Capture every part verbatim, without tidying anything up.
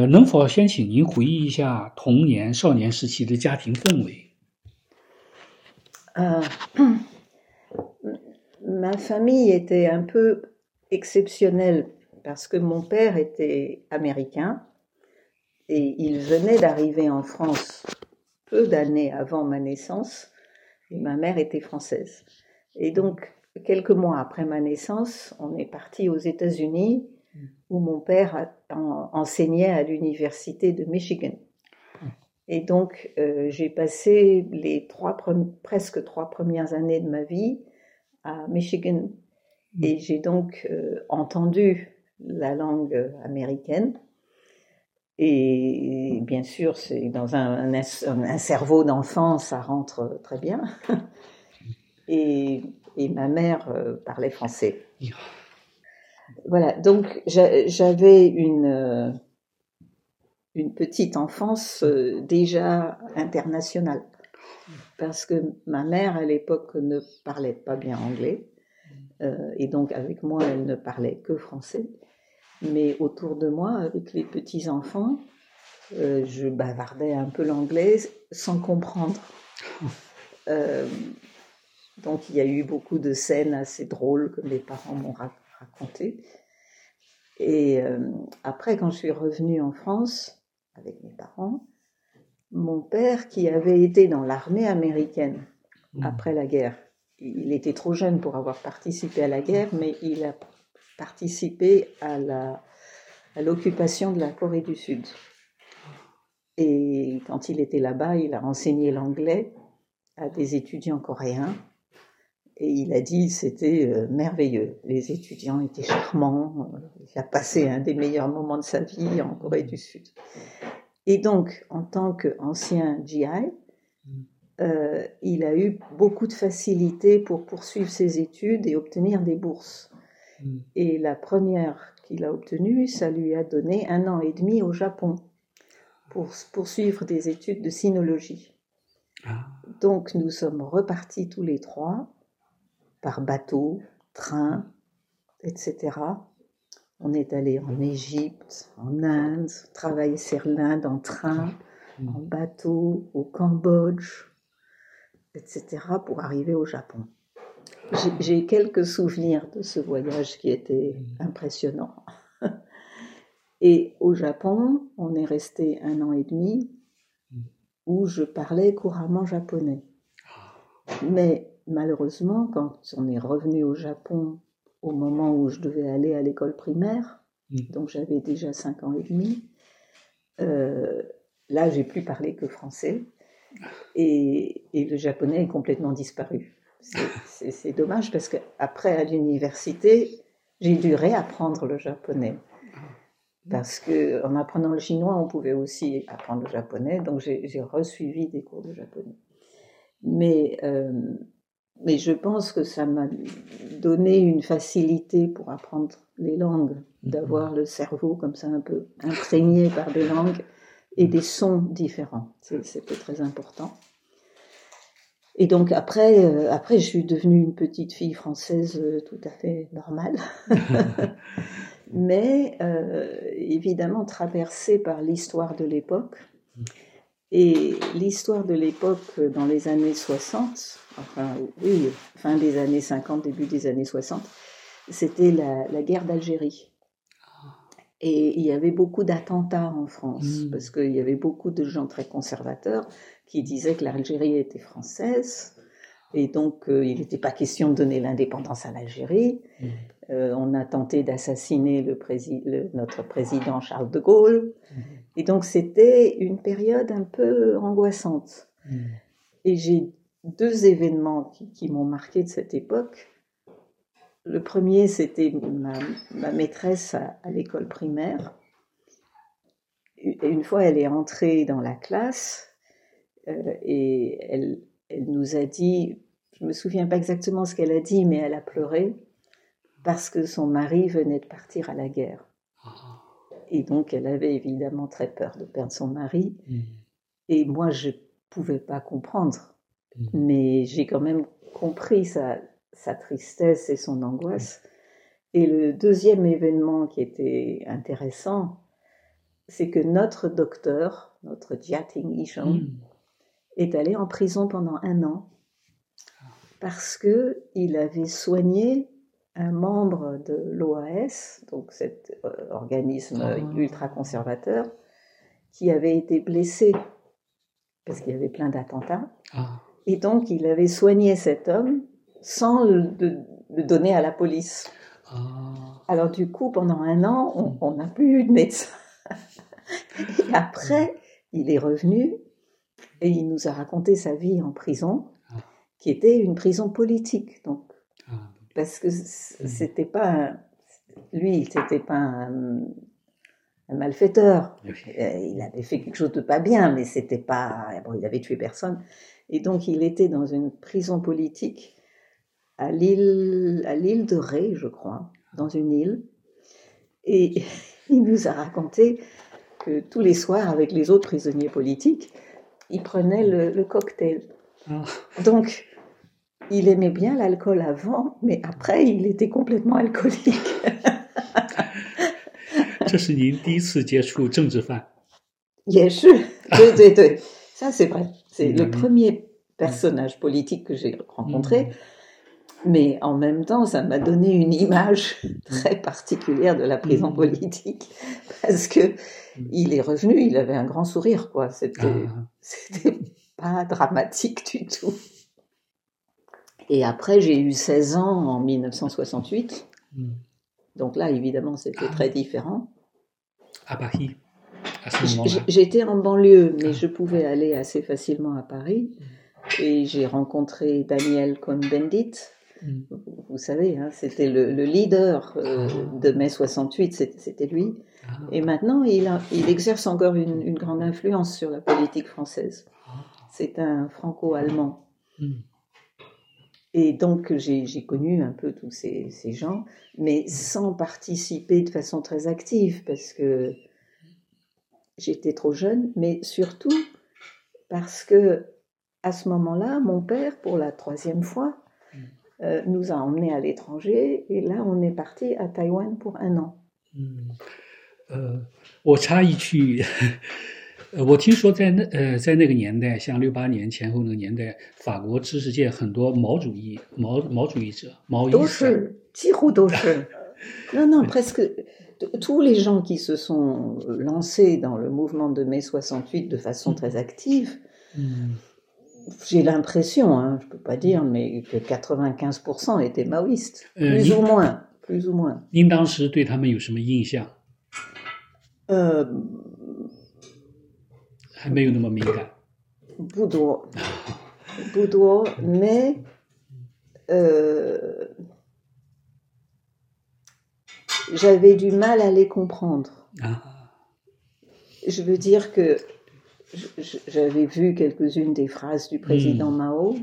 呃，能否先请您回忆一下童年、少年时期的家庭氛围？ Euh, ma famille était un peu exceptionnelle parce que mon père était américain et il venait d'arriver en France peu d'années avant ma naissance et ma mère était française. Et donc, quelques mois après ma naissance, on est parti aux États-Unis où mon père a, en, enseignait à l'université de Michigan. Et donc, euh, j'ai passé les trois pre- presque trois premières années de ma vie à Michigan. Et j'ai donc euh, entendu la langue américaine. Et, et bien sûr, c'est dans un, un, un cerveau d'enfant, ça rentre très bien. Et, et ma mère euh, parlait français. Voilà, donc j'a, j'avais une... Euh, une petite enfance euh, déjà internationale. Parce que ma mère, à l'époque, ne parlait pas bien anglais. Euh, et donc, avec moi, elle ne parlait que français. Mais autour de moi, avec les petits-enfants, euh, je bavardais un peu l'anglais sans comprendre. Euh, donc, il y a eu beaucoup de scènes assez drôles que mes parents m'ont racontées. Et euh, après, quand je suis revenue en France, avec mes parents, mon père, qui avait été dans l'armée américaine après la guerre, il était trop jeune pour avoir participé à la guerre, mais il a participé à, la, à l'occupation de la Corée du Sud. Et quand il était là-bas, il a enseigné l'anglais à des étudiants coréens. Et il a dit c'était euh, merveilleux. Les étudiants étaient charmants. Il a passé un des meilleurs moments de sa vie en Corée du Sud. Et donc, en tant qu'ancien G I, euh, il a eu beaucoup de facilité pour poursuivre ses études et obtenir des bourses. Mm. Et la première qu'il a obtenue, ça lui a donné un an et demi au Japon pour poursuivre des études de sinologie. Ah. Donc, nous sommes repartis tous les trois par bateau, train, et cetera. On est allé en Égypte, en Inde, travailler sur l'Inde en train, mmh. en bateau, au Cambodge, et cetera pour arriver au Japon. J'ai, j'ai quelques souvenirs de ce voyage qui était impressionnant. Et au Japon, on est resté un an et demi où je parlais couramment japonais. Mais malheureusement, quand on est revenu au Japon au moment où je devais aller à l'école primaire, mmh. donc j'avais déjà cinq ans et demi, euh, là j'ai plus parlé que français et, et le japonais est complètement disparu. C'est, c'est, c'est dommage parce qu'après à l'université, j'ai dû réapprendre le japonais. Parce qu'en apprenant le chinois, on pouvait aussi apprendre le japonais, donc j'ai, j'ai resuivi des cours de japonais. Mais, euh, mais je pense que ça m'a donné une facilité pour apprendre les langues, d'avoir le cerveau comme ça un peu imprégné par des langues et des sons différents. C'est, c'était très important. Et donc après, euh, après, je suis devenue une petite fille française euh, tout à fait normale, mais euh, évidemment traversée par l'histoire de l'époque. Et l'histoire de l'époque dans les années soixante, enfin oui, fin des années cinquante, début des années soixante, c'était la, la guerre d'Algérie. Et il y avait beaucoup d'attentats en France, mmh. parce qu'il y avait beaucoup de gens très conservateurs qui disaient que l'Algérie était française, et donc euh, il n'était pas question de donner l'indépendance à l'Algérie. Mmh. Euh, on a tenté d'assassiner le prési- le, notre président Charles de Gaulle. Mmh. Et donc, c'était une période un peu angoissante. Mmh. Et j'ai deux événements qui, qui m'ont marqué de cette époque. Le premier, c'était ma, ma maîtresse à, à l'école primaire. Une fois, elle est entrée dans la classe euh, et elle, elle nous a dit, je ne me souviens pas exactement ce qu'elle a dit, mais elle a pleuré parce que son mari venait de partir à la guerre. Et donc, elle avait évidemment très peur de perdre son mari. Mmh. Et moi, je ne pouvais pas comprendre. Mmh. Mais j'ai quand même compris sa, sa tristesse et son angoisse. Mmh. Et le deuxième événement qui était intéressant, c'est que notre docteur, notre Jia Ting Yisheng, mm. est allé en prison pendant un an parce que il avait soigné un membre de l'O A S, donc cet euh, organisme Ah. ultra-conservateur, qui avait été blessé parce qu'il y avait plein d'attentats. Ah. Et donc, il avait soigné cet homme sans le, le, le donner à la police. Ah. Alors du coup, pendant un an, on n'a plus eu de médecin. Et après, il est revenu et il nous a raconté sa vie en prison, qui était une prison politique. Donc, Ah. parce que c'était pas un, lui, c'était pas un, un malfaiteur. Il avait fait quelque chose de pas bien, mais c'était pas, bon, il avait tué personne. Et donc, il était dans une prison politique à l'île, à l'île de Ré, je crois, dans une île. Et il nous a raconté que tous les soirs, avec les autres prisonniers politiques, il prenait le, le cocktail. Ah. Donc, il aimait bien l'alcool avant, mais après, il était complètement alcoolique. 这是您第一次接触政治犯。 也是，对对对，ça c'est vrai. C'est le premier personnage politique que j'ai rencontré, mais en même temps, ça m'a donné une image très particulière de la prison politique, parce que il est revenu, il avait un grand sourire, quoi. C'était, c'était pas dramatique du tout. Et après, j'ai eu seize ans en mille neuf cent soixante-huit. Donc là, évidemment, c'était très différent. À Paris, à ce moment-là. J'étais en banlieue, mais je pouvais aller assez facilement à Paris. Et j'ai rencontré Daniel Cohn-Bendit. Mm. Vous, vous savez, hein, c'était le, le leader euh, ah. de mai soixante-huit, c'était, c'était lui. Ah. Et maintenant, il, a, il exerce encore une, une grande influence sur la politique française. Ah. C'est un franco-allemand. Mm. Et donc, j'ai, j'ai connu un peu tous ces, ces gens, mais sans participer de façon très active, parce que j'étais trop jeune, mais surtout parce que, à ce moment-là, mon père, pour la troisième fois, euh, nous a emmenés à l'étranger, et là, on est parti à Taïwan pour un an. Mm. Euh, 我插一句，呃，我听说在那呃在那个年代，像六八年前后那个年代，法国知识界很多毛主义毛毛主义者，毛伊斯。 都是，几乎都是。Non, non, presque tous les gens qui se sont lancés dans le mouvement de mai soixante-huit de façon très active, mm. j'ai l'impression, hein, je peux pas dire, mais que quatre-vingt-quinze pour cent étaient maoïstes, plus ou moins, plus ou moins. 您当时对他们有什么印象？ 呃， 还没有那么敏感。 不多，不多，mais euh, j'avais du mal à les comprendre. Ah. Je veux dire que j'avais vu quelques-unes des phrases du président mm. Mao.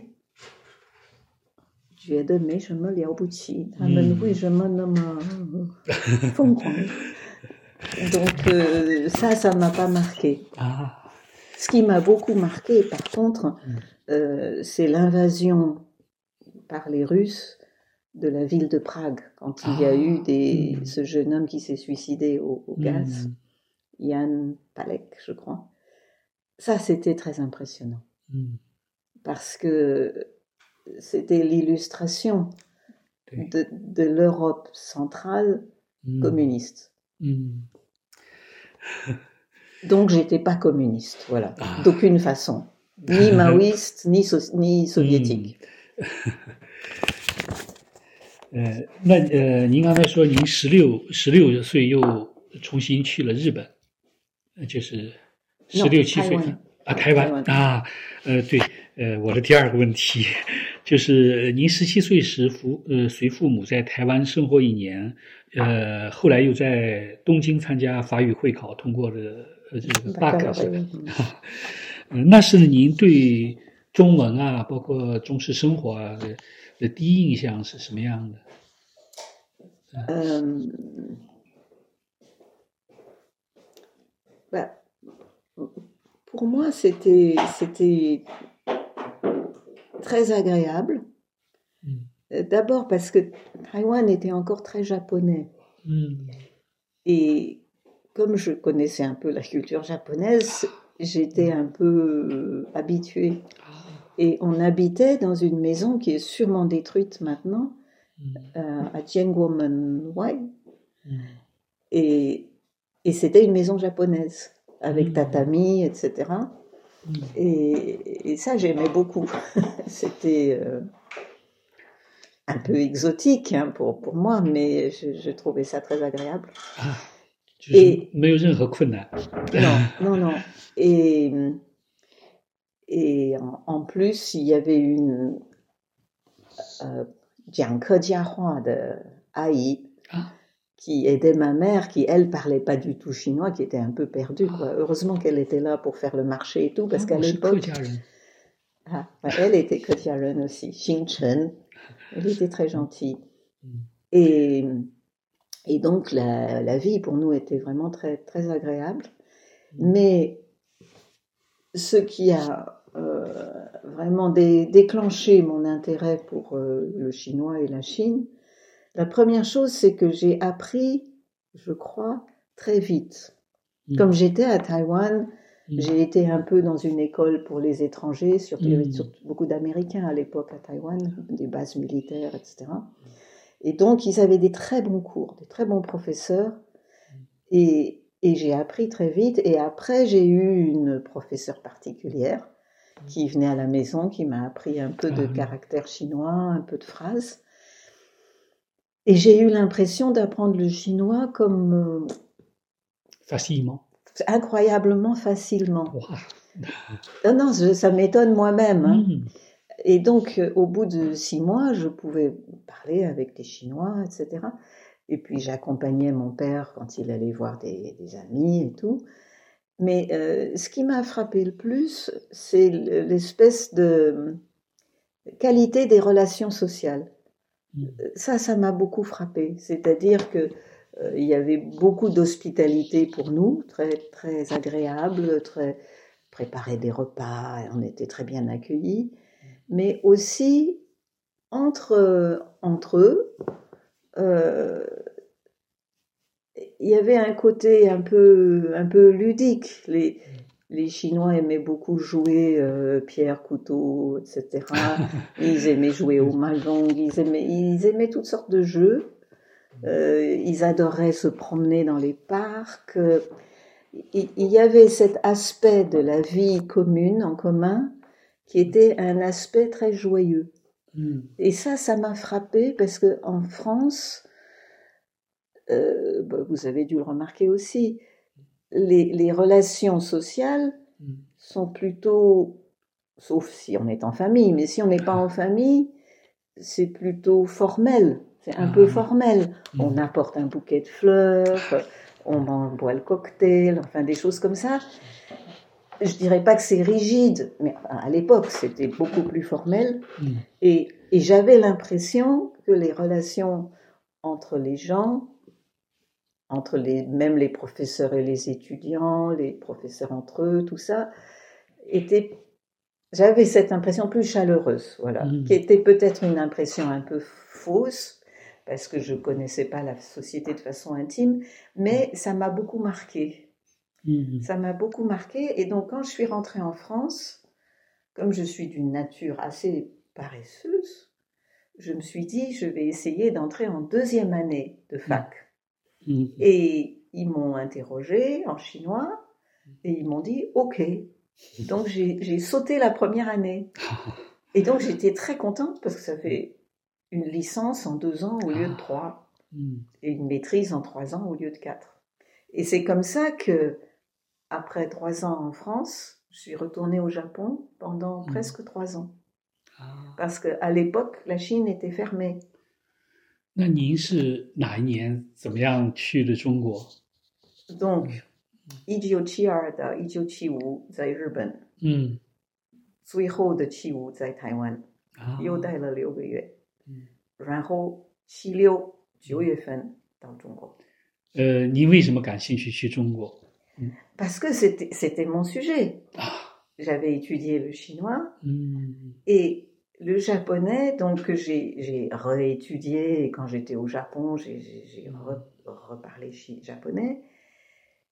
觉得没什么了不起，他们为什么那么疯狂？ Donc euh, ça, ça m'a pas marqué. Ah. Ce qui m'a beaucoup marqué, par contre, euh, c'est l'invasion par les Russes de la ville de Prague, quand il ah. y a eu des, mm. ce jeune homme qui s'est suicidé au, au gaz, mm. Jan Palek, je crois. Ça, c'était très impressionnant. Mm. Parce que c'était l'illustration okay. de, de l'Europe centrale mm. communiste. Mm. Donc, j'étais pas communiste, voilà, ah. d'aucune façon. Ni maoïste, ni, so- ni soviétique. 呃，那呃，您刚才说您十六十六岁又重新去了日本，就是十六七岁啊，台湾啊，呃，对，呃，我的第二个问题就是您十七岁时父呃随父母在台湾生活一年，呃，后来又在东京参加法语会考，通过了呃这个大考，呃，那是您对中文啊，包括中式生活啊的。的第一印象是什么样的？ 嗯，bah, pour moi, c'était, c'était très agréable. Mm. D'abord parce que Taïwan était encore très japonais. Mm. Et comme je connaissais un peu la culture japonaise, j'étais un peu habituée. Et on habitait dans une maison qui est sûrement détruite maintenant, euh, à Jianguomen-wai. Et, et c'était une maison japonaise, avec tatami, et cetera. Et, et ça, j'aimais beaucoup. C'était euh, un peu exotique hein, pour, pour moi, mais je, je trouvais ça très agréable. Ah, et, non, non, non. Et, et en, en plus, il y avait une euh, Jiang Kejiahua de Aïe, ah. qui aidait ma mère, qui elle parlait pas du tout chinois, qui était un peu perdue. Quoi. Heureusement qu'elle était là pour faire le marché et tout, parce ah, qu'à l'époque, ah, elle était Ketiaren aussi, Xingchen. Elle était très gentille. Et, et donc la, la vie pour nous était vraiment très très agréable. Mais ce qui a euh, vraiment dé, déclenché mon intérêt pour euh, le chinois et la Chine, la première chose, c'est que j'ai appris, je crois, très vite. Mmh. Comme j'étais à Taïwan, mmh. j'ai été un peu dans une école pour les étrangers, surtout, mmh. il y avait surtout beaucoup d'Américains à l'époque à Taïwan, des bases militaires, et cetera. Et donc, ils avaient des très bons cours, des très bons professeurs. Et, et j'ai appris très vite. Et après, j'ai eu une professeure particulière qui venait à la maison, qui m'a appris un peu de ah. caractère chinois, un peu de phrases. Et j'ai eu l'impression d'apprendre le chinois comme... Euh, facilement. Incroyablement facilement. Wow. Non, non, je, ça m'étonne moi-même. Hein. Mmh. Et donc, euh, au bout de six mois, je pouvais parler avec des Chinois, et cetera. Et puis, j'accompagnais mon père quand il allait voir des, des amis et tout. Mais euh, ce qui m'a frappé le plus, c'est l'espèce de qualité des relations sociales. Ça, ça m'a beaucoup frappé. C'est-à-dire que euh, il y avait beaucoup d'hospitalité pour nous, très très agréable, très préparer des repas, on était très bien accueillis. Mais aussi entre entre eux, euh, il y avait un côté un peu un peu ludique. Les les Chinois aimaient beaucoup jouer euh, pierre, couteau, et cetera. Ils aimaient jouer au mahjong, ils aimaient, ils aimaient toutes sortes de jeux. Euh, ils adoraient se promener dans les parcs. Il, il y avait cet aspect de la vie commune, en commun, qui était un aspect très joyeux. Mm. Et ça, ça m'a frappé parce que en France, euh, bah, vous avez dû le remarquer aussi, Les, les relations sociales sont plutôt, sauf si on est en famille, mais si on n'est pas en famille, c'est plutôt formel, c'est un ah, peu formel. Mmh. On apporte un bouquet de fleurs, on boit le cocktail, enfin des choses comme ça. Je dirais pas que c'est rigide, mais à l'époque c'était beaucoup plus formel. Mmh. Et, et j'avais l'impression que les relations entre les gens, entre les, même les professeurs et les étudiants, les professeurs entre eux, tout ça, était, j'avais cette impression plus chaleureuse, voilà, mmh. qui était peut-être une impression un peu fausse, parce que je connaissais pas la société de façon intime, mais ça m'a beaucoup marqué. Mmh. Ça m'a beaucoup marqué, et donc quand je suis rentrée en France, comme je suis d'une nature assez paresseuse, je me suis dit, je vais essayer d'entrer en deuxième année de fac. Mmh. Et ils m'ont interrogé en chinois et ils m'ont dit OK. Donc j'ai, j'ai sauté la première année. Et donc j'étais très contente parce que ça fait une licence en deux ans au lieu de trois et une maîtrise en trois ans au lieu de quatre. Et c'est comme ça que, après trois ans en France, je suis retournée au Japon pendant presque trois ans. Parce qu'à l'époque, la Chine était fermée. 那您是哪一年怎么样去的中国 Donc, 一九七二到一九七五在日本， 嗯， 最后的七五在台湾， 啊， 又待了六个月， 嗯， 然后七六九月份到中国。 呃，您为什么感兴趣去中国？ Parce que c'était, c'était mon sujet. Ah. J'avais étudié le chinois mm. et le japonais, donc j'ai, j'ai réétudié, et quand j'étais au Japon, j'ai, j'ai, j'ai re, reparlé japonais.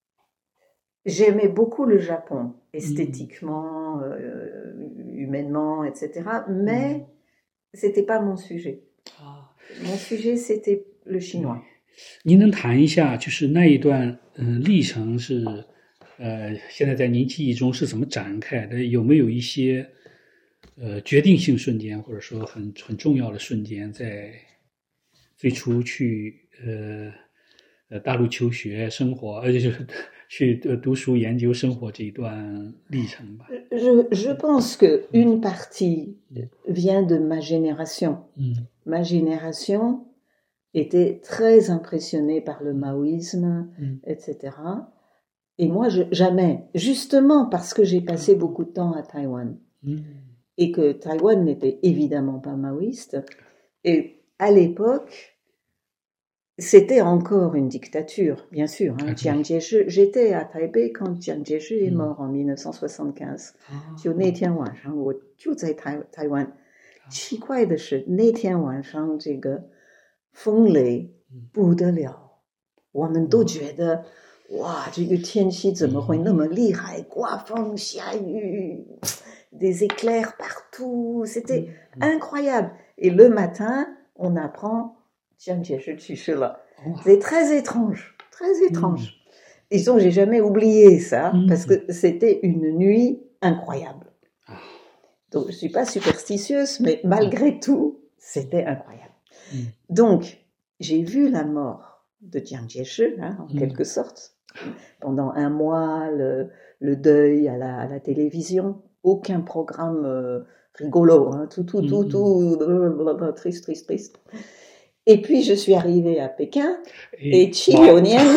j'aimais beaucoup le Japon, esthétiquement, euh, humainement, et cetera. Mais mm. c'était pas mon sujet. Ah. Mon sujet, c'était le chinois. 您能谈一下，就是那一段嗯、呃、历程是，呃，现在在您记忆中是怎么展开的？有没有一些呃决定性瞬间，或者说很很重要的瞬间，在最初去呃呃大陆求学生活，而且就是去读书研究生活这一段历程吧？ Je je pense que une partie vient de ma génération. Mm. Ma génération était très impressionnée par le maoïsme, mm. et cetera. Et moi, je, jamais. Justement parce que j'ai passé beaucoup de temps à Taïwan. Mm. Et que Taïwan n'était évidemment pas maoïste. Et à l'époque, c'était encore une dictature, bien sûr. Hein. Jiang Jieshi, j'étais à Taipei quand Jiang Jieshi est mort en mille neuf cent soixante-quinze. 就那天晚上，我就在台台湾。奇怪的是，那天晚上这个风雷不得了，我们都觉得哇，这个天气怎么会那么厉害？刮风下雨。Des éclairs partout, c'était incroyable. Et le matin, on apprend Jiang Jieshi去世了. C'est très étrange, très étrange. Et donc, j'ai jamais oublié ça, parce que c'était une nuit incroyable. Donc, je suis pas superstitieuse, mais malgré tout, c'était incroyable. Donc, j'ai vu la mort de Jiang Jieshi, hein, en quelque sorte, pendant un mois, le, le deuil à la, à la télévision. Aucun programme euh, rigolo, hein, tout, tout, tout, tout, blablabla, triste, triste, triste. Et puis, je suis arrivée à Pékin, et, et Qi Yuanian,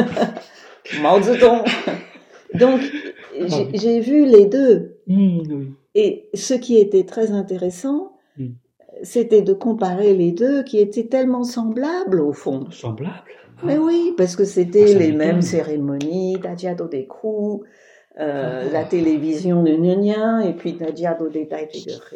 Mao Zedong. Donc, j'ai, j'ai vu les deux. Et ce qui était très intéressant, c'était de comparer les deux, qui étaient tellement semblables, au fond. Semblables? Mais oui, parce que c'était ah, les mêmes cérémonies, Dajiado des coups, Euh, la télévision de Nyonya, et puis Nadia do détail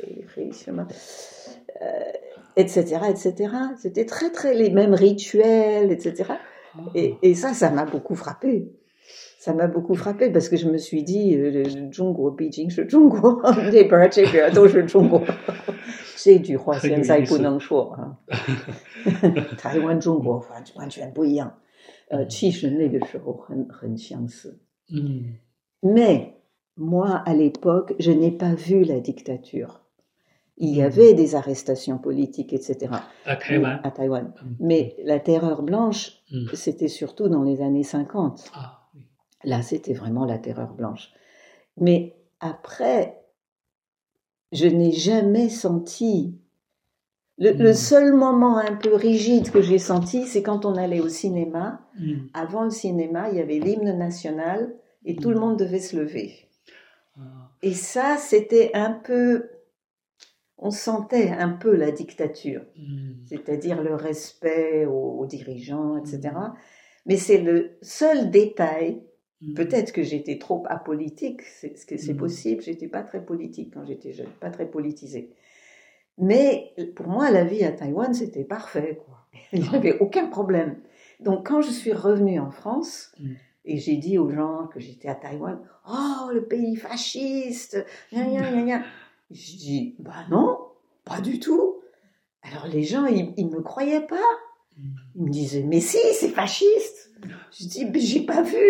et cetera, et cetera. C'était très, très les mêmes rituels, et cetera. Et, et ça, ça m'a beaucoup frappé. Ça m'a beaucoup frappé parce que je me suis dit, Zhongguo, Beijing, je Zhongguo, des parties, je Zhongguo. C'est du roi Xianzai不能说.台湾中国完全不一样。呃，其实那个时候很很相似。嗯。Mais, moi, à l'époque, je n'ai pas vu la dictature. Il y avait des arrestations politiques, et cetera. À Taïwan. À Taïwan. Mais la terreur blanche, mm. c'était surtout dans les années cinquante. Ah, oui. Là, c'était vraiment la terreur blanche. Mais après, je n'ai jamais senti... Le, mm. le seul moment un peu rigide que j'ai senti, c'est quand on allait au cinéma. Mm. Avant le cinéma, il y avait l'hymne national... Et tout le monde devait se lever. Et ça, c'était un peu... On sentait un peu la dictature. C'est-à-dire le respect aux, aux dirigeants, et cetera. Mais c'est le seul détail. Peut-être que j'étais trop apolitique. C'est, c'est, c'est possible. J'étais pas très politique quand j'étais jeune. Pas très politisée. Mais pour moi, la vie à Taïwan, c'était parfait, quoi. Il n'y avait aucun problème. Donc, quand je suis revenue en France... Et j'ai dit aux gens que j'étais à Taïwan, « Oh, le pays fasciste, gna gna gna gna. » Je dis, « Bah non, pas du tout. » Alors les gens, ils ne me croyaient pas. Ils me disaient, « Mais si, c'est fasciste. » Je dis, « Mais j'ai pas vu. »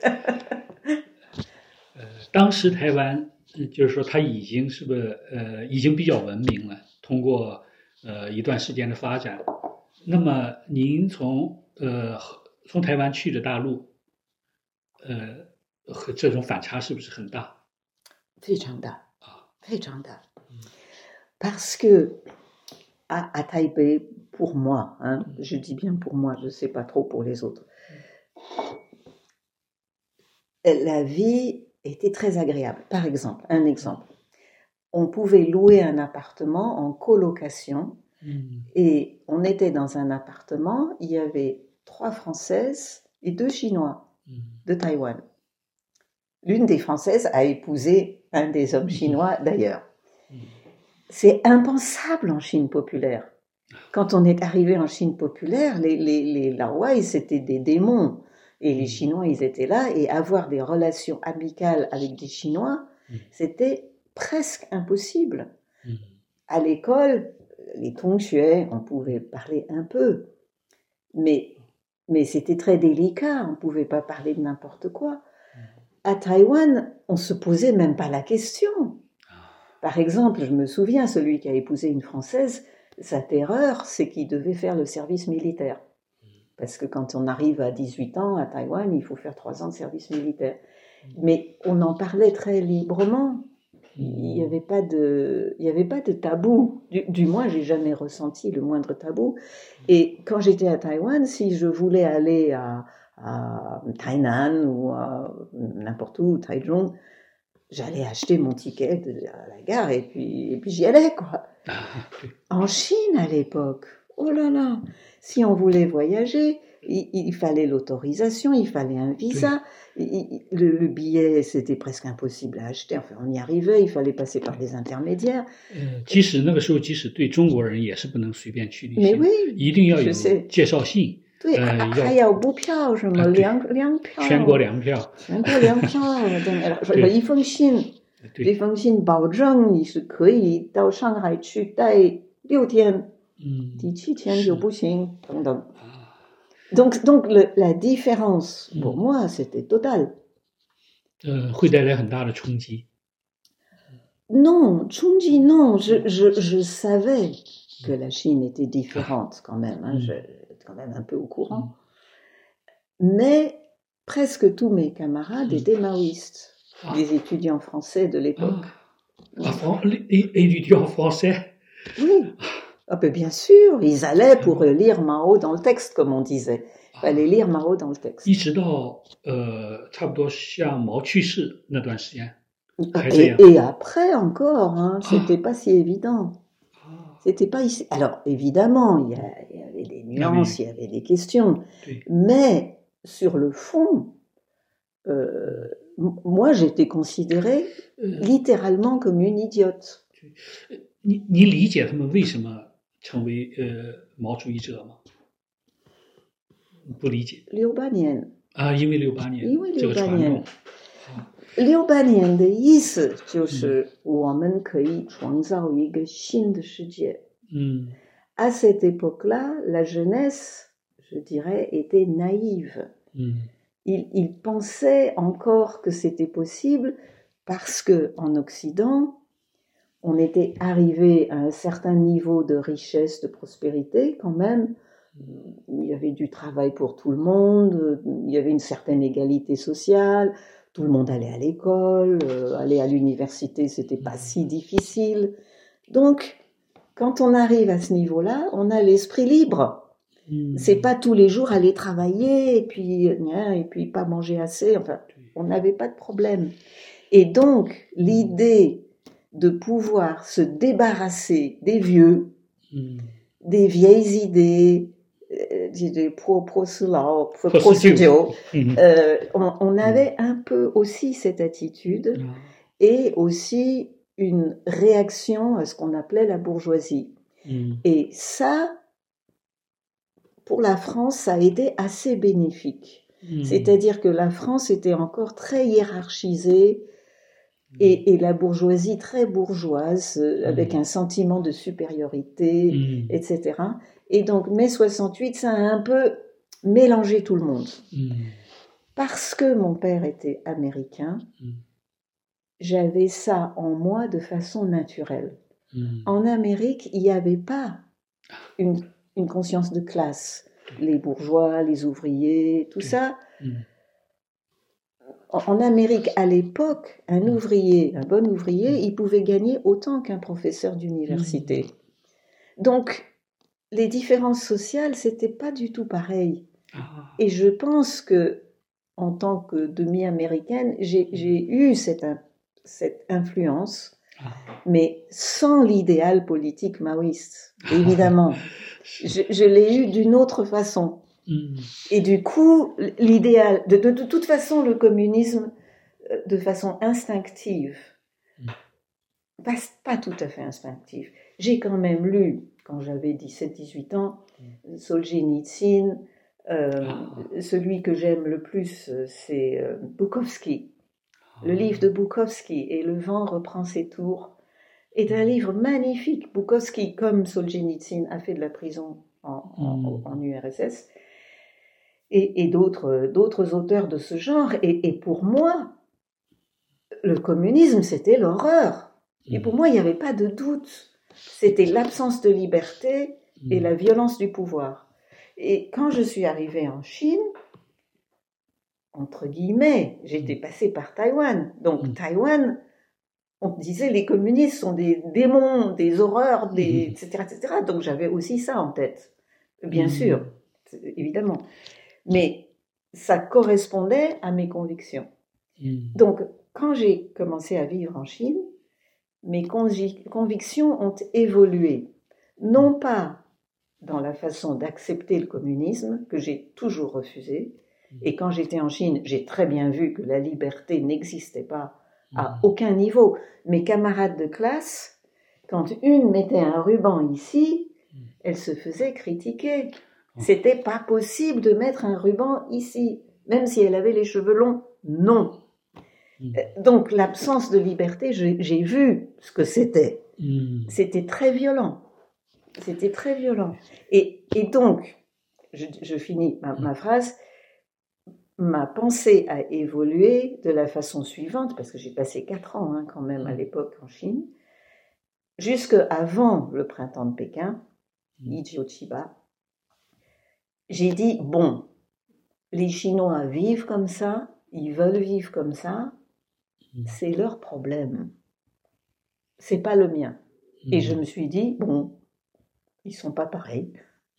当时台湾就是说它已经是不是呃已经比较文明了，通过呃一段时间的发展。那么您从呃从台湾去的大陆。呃，和这种反差是不是很大？ 非常大啊，非常大。Parce que à, à Taipei, pour moi, hein, je dis bien pour moi, je sais pas trop pour les autres. La vie était très agréable. Par exemple, un exemple, on pouvait louer un appartement en colocation mm. et on était dans un appartement, il y avait trois Françaises et deux Chinois. De Taïwan. L'une des Françaises a épousé un des hommes chinois d'ailleurs. C'est impensable en Chine populaire. Quand on est arrivé en Chine populaire, les, les, les Laois, c'était des démons. Et les Chinois, ils étaient là, et avoir des relations amicales avec des Chinois, mm. c'était presque impossible. Mm. À l'école, les Tongxue, on pouvait parler un peu, mais, mais c'était très délicat, on ne pouvait pas parler de n'importe quoi. À Taïwan, on ne se posait même pas la question. Par exemple, je me souviens, celui qui a épousé une Française, sa terreur, c'est qu'il devait faire le service militaire. Parce que quand on arrive à dix-huit ans à Taïwan, il faut faire trois ans de service militaire. Mais on en parlait très librement. Il n'y avait pas de, il y avait pas de tabou. Du, du moins, j'ai jamais ressenti le moindre tabou. Et quand j'étais à Taïwan, si je voulais aller à, à Tainan ou à n'importe où, Taichung, j'allais acheter mon ticket à la gare et puis, et puis j'y allais, quoi. En Chine, à l'époque, oh là là, si on voulait voyager, il, il fallait l'autorisation, il fallait un visa. Il, le, le billet, c'était presque impossible à acheter. Enfin, on y arrivait, il fallait passer par des intermédiaires. Euh, 即使那个时候，即使对中国人也是不能随便去旅行， Mais oui, 一定要有 je sais. 介绍信。 对， 呃， 还要有补票什么啊对粮粮票， 全国粮票， 全国粮票，等对一封信， 对这封信保证你是可以到上海去待六天， 嗯， 第七天就不行，等等。Donc, donc le, la différence pour Mm. moi, c'était totale. 呃，会带来很大的冲击。 Non, Chungji, non, je, je, je savais que la Chine était différente quand même, hein, Mm. je, quand même un peu au courant. Mais presque tous mes camarades Mm. étaient maoïstes, Ah. des étudiants français de l'époque. Ah, Fran- les étudiants français. Oui, ah, ben bien sûr, ils allaient pour lire Mao dans le texte, comme on disait. Il fallait lire Mao dans le texte. 一直到呃，差不多像毛去世那段时间，还这 Et, 样。 et après encore, hein, c'était Ah. pas si évident. C'était pas ici. Alors, évidemment, il y, a, il y avait des nuances, oui. il y avait des questions. Oui. Mais, sur le fond, euh, m- moi, j'étais considérée Euh. littéralement comme une idiote. 你你理解他们为什么成为呃毛主义者吗？不理解 Liu Banyan. 啊，因为六八年因为这个传六八年统。 六八年的意思就是我们可以创造一个新的世界。 嗯 À cette époque-là, la jeunesse, je dirais, était naïve. 嗯 Ils, ils pensaient encore que c'était possible parce que en Occident, on était arrivé à un certain niveau de richesse, de prospérité quand même. Il y avait du travail pour tout le monde, il y avait une certaine égalité sociale, tout le monde allait à l'école, euh, aller à l'université, c'était pas si difficile. Donc, quand on arrive à ce niveau-là, on a l'esprit libre. 嗯 C'est pas tous les jours aller travailler et puis et puis pas manger assez. Enfin, on n'avait pas de problème. Et donc, l'idée de pouvoir se débarrasser des vieux, 嗯 des vieilles idées, euh, des pro pro pro Procédure. 嗯 euh, on, on avait un peu aussi cette attitude 啊 et aussi une réaction à ce qu'on appelait la bourgeoisie. 嗯 Et ça, pour la France, ça a été assez bénéfique. 嗯 C'est-à-dire que la France était encore très hiérarchisée et, et la bourgeoisie très bourgeoise, euh, avec un sentiment de supériorité, 嗯 et cetera. Et donc, mai soixante-huit, ça a un peu mélangé tout le monde. 嗯 Parce que mon père était américain, Mm. j'avais ça en moi de façon naturelle. 嗯 En Amérique, il n'y avait pas une, une conscience de classe. Les bourgeois, les ouvriers, tout ça. 嗯 En, en Amérique, à l'époque, un ouvrier, un bon ouvrier, il pouvait gagner autant qu'un professeur d'université. Donc, les différences sociales, c'était pas du tout pareil. 啊 Et je pense que, en tant que demi-américaine, j'ai, j'ai eu cette, in- cette influence, 啊 mais sans l'idéal politique maoïste, évidemment. Je, je l'ai eu d'une autre façon. 嗯 Et du coup, l'idéal, de, de, de toute façon, le communisme, euh, de façon instinctive, Mm. pas, pas tout à fait instinctive. J'ai quand même lu, quand j'avais dix-sept dix-huit ans, Solzhenitsyn, Euh, ah. Celui que j'aime le plus, c'est euh, Bukowski. Ah. Le livre de Bukowski, Et le vent reprend ses tours, est un livre magnifique. Bukowski, comme Solzhenitsyn, a fait de la prison en, en, en U R S S, et, et d'autres, d'autres auteurs de ce genre. Et, et pour moi, le communisme, c'était l'horreur. Et pour moi, il n'y avait pas de doute. C'était l'absence de liberté et la violence du pouvoir. Et quand je suis arrivée en Chine, entre guillemets, j'étais passée par Taïwan. Donc Taïwan, on disait les communistes sont des démons, des horreurs, des, et cetera, et cetera. Donc j'avais aussi ça en tête, bien mmh. sûr, évidemment. Mais ça correspondait à mes convictions. Mmh. Donc quand j'ai commencé à vivre en Chine, mes convictions ont évolué, non pas dans la façon d'accepter le communisme, que j'ai toujours refusé, et quand j'étais en Chine, j'ai très bien vu que la liberté n'existait pas à aucun niveau. Mes camarades de classe, quand une mettait un ruban ici, elle se faisait critiquer. C'était pas possible de mettre un ruban ici, même si elle avait les cheveux longs. Non. Donc l'absence de liberté, j'ai, j'ai vu ce que c'était. C'était très violent. C'était très violent. Et, et donc, je, je finis ma, ma phrase, ma pensée a évolué de la façon suivante, parce que j'ai passé quatre ans hein, quand même à l'époque en Chine, jusqu'avant le printemps de Pékin, Ijiu-Chiba. J'ai dit, bon, les Chinois vivent comme ça, ils veulent vivre comme ça, c'est leur problème. C'est pas le mien. Mmh. Et je me suis dit, bon, ils sont pas pareils.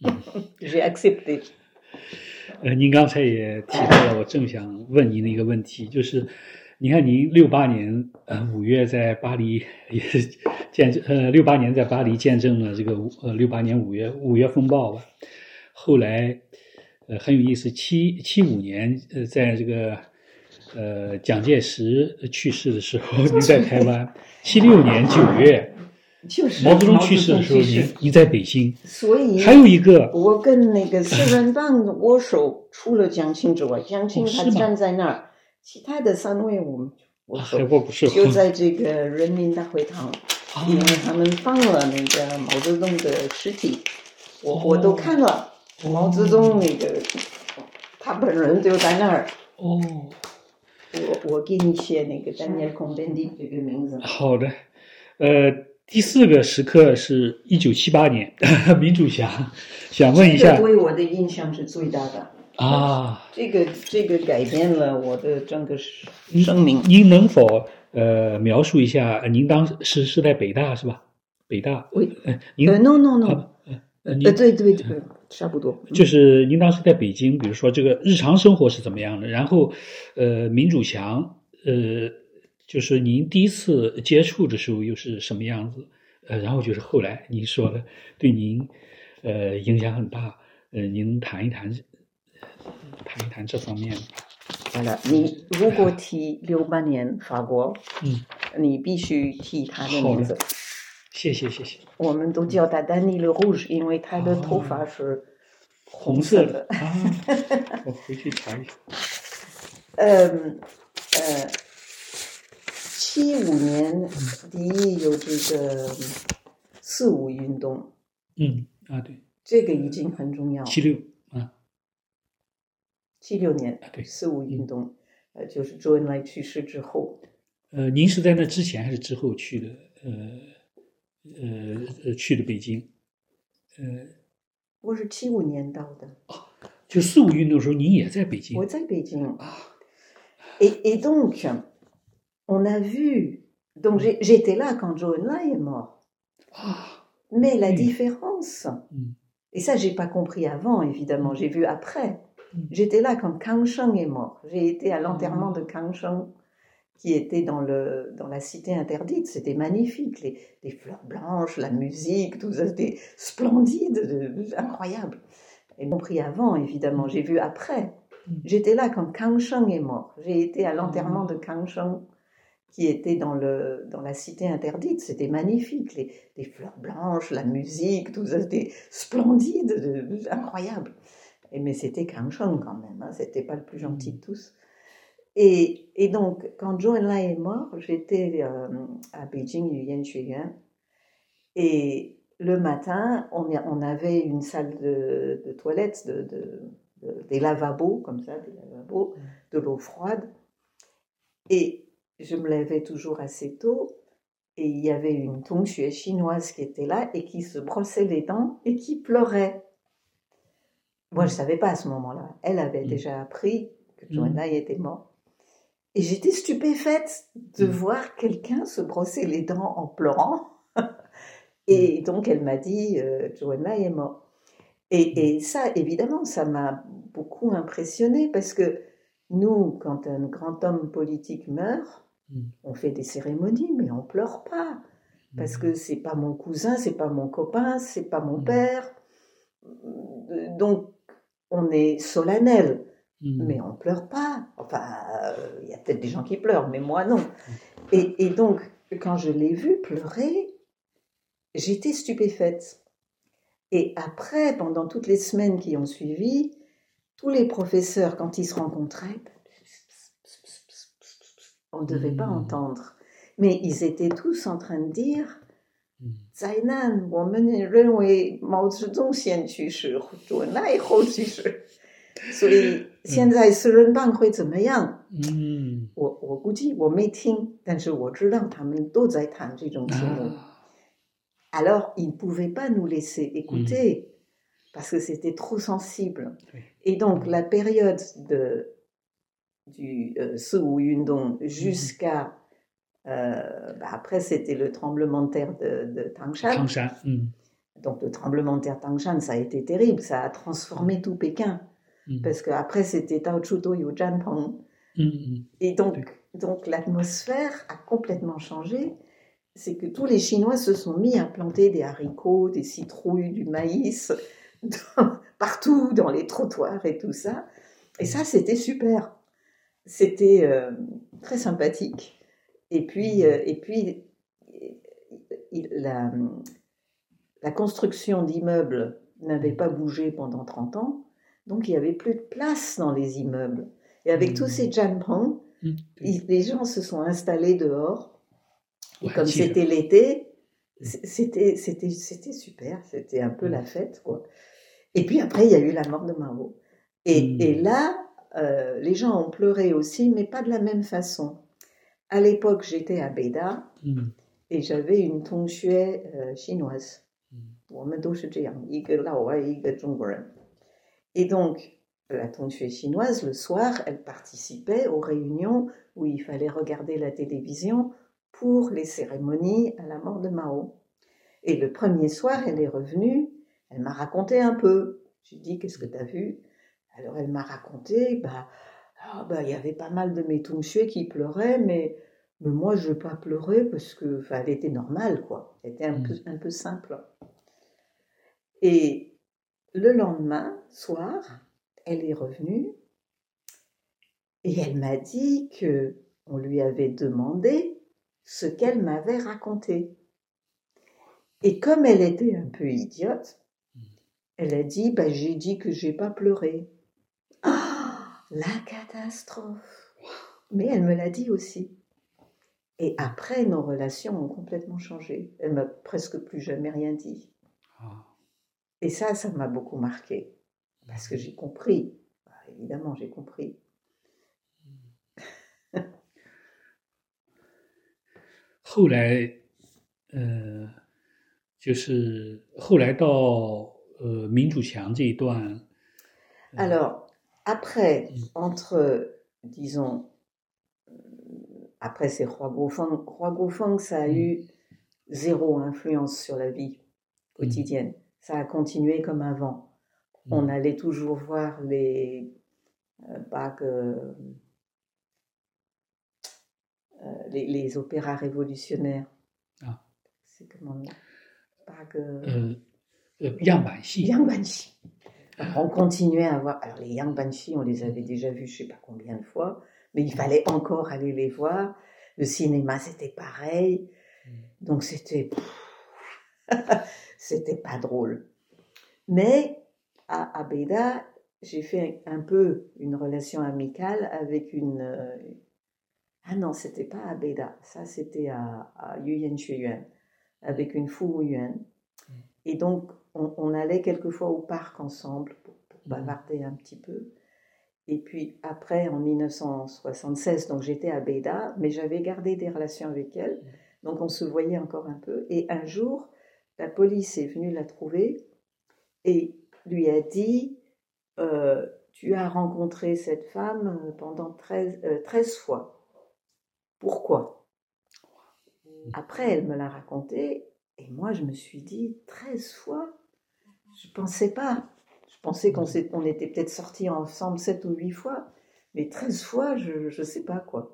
J'ai accepté. 呃，您刚才也提到了，我正想问您的一个问题，就是你看您六八年呃五月在巴黎也见证呃六八年在巴黎见证了这个呃六八年五月五月风暴吧，后来呃很有意思，七七五年呃在这个呃蒋介石去世的时候您在台湾，七六年九月。 就是毛泽东去世的时候，您您在北京， 所以还有一个， 我跟那个四人帮握手，除了江青之外，江青他站在那儿，哦、其他的三位我们握手， 握不手， 就在这个人民大会堂，啊、因为他们放了那个毛泽东的尸体，我、哦、我都看了，毛泽东那个、哦、他本人就在那儿。 哦， 我我给你写那个 Daniel Cohn-Bendit 这个名字。 好的，呃。第四个时刻是一九七八年，民主墙，想问一下， 这个对我的印象是最大的啊。 这个这个改变了我的整个生命。 您能否呃描述一下？您当时是在北大是吧？北大， 喂， 呃，您呃 ，no no no， 呃， 呃，对对对，差不多。 就是您当时在北京，比如说这个日常生活是怎么样的？然后，呃，民主墙，呃。就是您第一次接触的时候又是什么样子？呃，然后就是后来您说的对您呃影响很大，呃，您谈一谈谈一谈这方面。 好了，你如果提六八年法国， 嗯， 你必须提他的名字。 谢谢谢谢。 我们都叫他丹尼勒 rouge， 因为他的头发是红色的。 红色的啊，我回去查一下。 嗯呃。七五年，第一有这个四五运动， 嗯啊对， 这个已经很重要。 七六啊， 七六年啊对， 四五运动，呃，就是周恩来去世之后。 呃，您是在那之前还是之后去的？呃呃呃，去的北京。呃， 我是七五年到的。 哦，就四五运动的时候，您也在北京？ 我在北京啊。 Et et donc。On a vu, donc j'étais là quand Zhou Enlai est mort. Ah, Mais la oui. différence, mm. et ça j'ai pas compris avant évidemment, j'ai vu après. Mm. J'étais là quand Kang Sheng est mort. J'ai été à l'enterrement mm. de Kang Sheng qui était dans le dans la cité interdite. C'était magnifique, les, les fleurs blanches, la musique, tout ça, c'était splendide, de, de, incroyable. Et compris avant évidemment, j'ai vu après. Mm. J'étais là quand Kang Sheng est mort. J'ai été à l'enterrement mm. de Kang Sheng qui était dans, le, dans la cité interdite. C'était magnifique, les, les fleurs blanches, la musique, tout ça, c'était splendide, de, de, incroyable. Et, mais c'était Kang Sheng quand même, hein, c'était pas le plus gentil de tous. Et, et donc, quand Zhou Enlai est mort, j'étais euh, à Beijing, Yuan Xueyuan, et le matin, on, on avait une salle de, de toilettes, de, de, de, des lavabos, comme ça, des lavabos, de l'eau froide. Et je me levais toujours assez tôt, et il y avait une tongxue chinoise qui était là, et qui se brossait les dents, et qui pleurait. Moi, je ne savais pas à ce moment-là. Elle avait déjà appris que Zhou Enlai était mort. Et j'étais stupéfaite de mmh. voir quelqu'un se brosser les dents en pleurant. Et donc, elle m'a dit, euh, Zhou Enlai est mort. Et, et ça, évidemment, ça m'a beaucoup impressionnée parce que nous, quand un grand homme politique meurt, mmh. on fait des cérémonies, mais on pleure pas. Parce mmh. que c'est pas mon cousin, c'est pas mon copain, c'est pas mon mmh. père. Donc, on est solennel. Mmh. Mais on pleure pas. Enfin, il euh, y a peut-être des gens qui pleurent, mais moi non. Et, et donc, quand je l'ai vu pleurer, j'étais stupéfaite. Et après, pendant toutes les semaines qui ont suivi, tous les professeurs, quand ils se rencontraient, on ne devait mmh. pas entendre. Mais ils étaient tous en train de dire Zainan, 我们认为毛泽东先去世，周恩来后去世。所以现在四人帮会怎么样？嗯，我我估计我没听，但是我知道他们都在谈这种题目。Alors, ils ne pouvaient pas nous laisser écouter mmh. parce que c'était trop sensible. Oui. Et donc, la période de du euh, Sewu Yundong jusqu'à euh, bah après, c'était le tremblement de terre de, de Tangshan. Tangshan. Mmh. Donc, le tremblement de terre Tangshan, ça a été terrible, ça a transformé tout Pékin. Mmh. Parce qu'après, c'était Tao Chudo Yu Zhanpeng. Mmh. Et donc, donc, l'atmosphère a complètement changé. C'est que tous les Chinois se sont mis à planter des haricots, des citrouilles, du maïs, dans, partout, dans les trottoirs et tout ça. Et ça, c'était super. C'était euh, très sympathique. Et puis, euh, et puis il, la, la construction d'immeubles n'avait pas bougé pendant trente ans, donc il n'y avait plus de place dans les immeubles. Et avec mmh. tous ces Zhanpeng, mmh. les gens se sont installés dehors. Et ouais, comme tire. C'était l'été, c'était, c'était, c'était super, c'était un peu mmh. la fête, quoi. Et puis après, il y a eu la mort de Mao. Et, mmh. et là, euh, les gens ont pleuré aussi, mais pas de la même façon. À l'époque, j'étais à Beida mmh. et j'avais une tongxue euh, chinoise. Et donc, la tongxue chinoise, le soir, elle participait aux réunions où il fallait regarder la télévision pour les cérémonies à la mort de Mao. Et le premier soir, elle est revenue, elle m'a raconté un peu. J'ai dit, qu'est-ce que tu as vu? Alors elle m'a raconté, bah, oh, bah, y avait pas mal de mes tongxue qui pleuraient, mais, mais moi je ne veux pas pleurer parce que, elle était normale, quoi. Elle était un, mmh. peu, un peu simple. Et le lendemain soir, elle est revenue et elle m'a dit que on lui avait demandé ce qu'elle m'avait raconté. Et comme elle était un peu idiote, elle a dit, bah, j'ai dit que j'ai pas pleuré. Ah, la catastrophe. Mais elle me l'a dit aussi. Et après, nos relations ont complètement changé. Elle m'a presque plus jamais rien dit. Et ça, ça m'a beaucoup marqué. Parce que j'ai compris. Bah, évidemment, j'ai compris. 后来，呃，就是后来到呃民主墙这一段。 Alors, après, entre, disons, après c'est Hua Guofeng, Hua Guofeng, ça a mmh. eu zéro influence sur la vie quotidienne. Mmh. Ça a continué comme avant. Mmh. On allait toujours voir les euh, bagues, euh, euh, les, les opéras révolutionnaires. Ah. C'est comment bagues. Euh, euh, Yang Banxi. Yang Banxi. On continuait à voir. Alors, les Yang Banxi, on les avait déjà vus, je ne sais pas combien de fois, mais il fallait encore aller les voir. Le cinéma, c'était pareil. Donc, c'était. C'était pas drôle. Mais à, à Beida, j'ai fait un peu une relation amicale avec une... Euh, ah non, c'était pas à Beda, ça c'était à, à Yuan Shuiyuan, avec une Fu Yuan. Mm. Et donc, on, on allait quelquefois au parc ensemble pour, pour bavarder un petit peu. Et puis après, en dix-neuf cent soixante-seize, donc j'étais à Beda, mais j'avais gardé des relations avec elle. Donc on se voyait encore un peu. Et un jour, la police est venue la trouver et lui a dit euh, « Tu as rencontré cette femme pendant treize, euh, treize fois. Pourquoi ?» Après, elle me l'a raconté et moi, je me suis dit « treize fois ?» Je ne pensais pas. Je pensais qu'on on était peut-être sortis ensemble sept ou huit fois, mais treize fois, je ne sais pas quoi.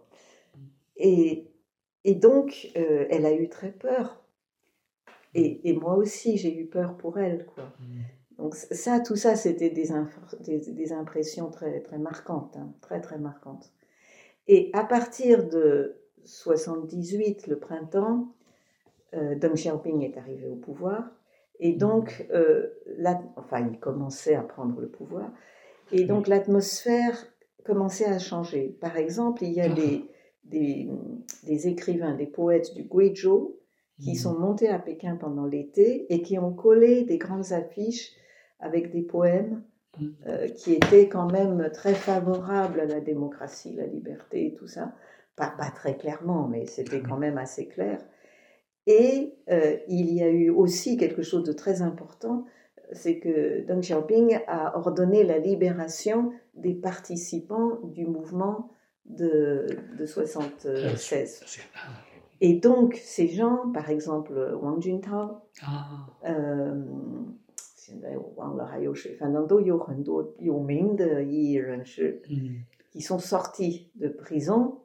Et, et donc, euh, elle a eu très peur. Et, et moi aussi, j'ai eu peur pour elle, quoi. Donc ça, tout ça, c'était des, inf- des, des impressions très, très marquantes, hein, très, très marquantes. Et à partir de soixante-dix-huit, le printemps, euh, Deng Xiaoping est arrivé au pouvoir. Et donc, euh, là, enfin, il commençait à prendre le pouvoir. Et donc, l'atmosphère commençait à changer. Par exemple, il y a des, des, des écrivains, des poètes du Guizhou qui mmh. sont montés à Pékin pendant l'été et qui ont collé des grandes affiches avec des poèmes euh, qui étaient quand même très favorables à la démocratie, la liberté et tout ça. Pas, pas très clairement, mais c'était quand même assez clair. Et euh, il y a eu aussi quelque chose de très important, c'est que Deng Xiaoping a ordonné la libération des participants du mouvement de, de soixante-seize. Et donc, ces gens, par exemple, Wang Juntao, ah. euh, 现在我忘了还有谁，反正都有很多有名的异议人士 mm. qui sont sortis de prison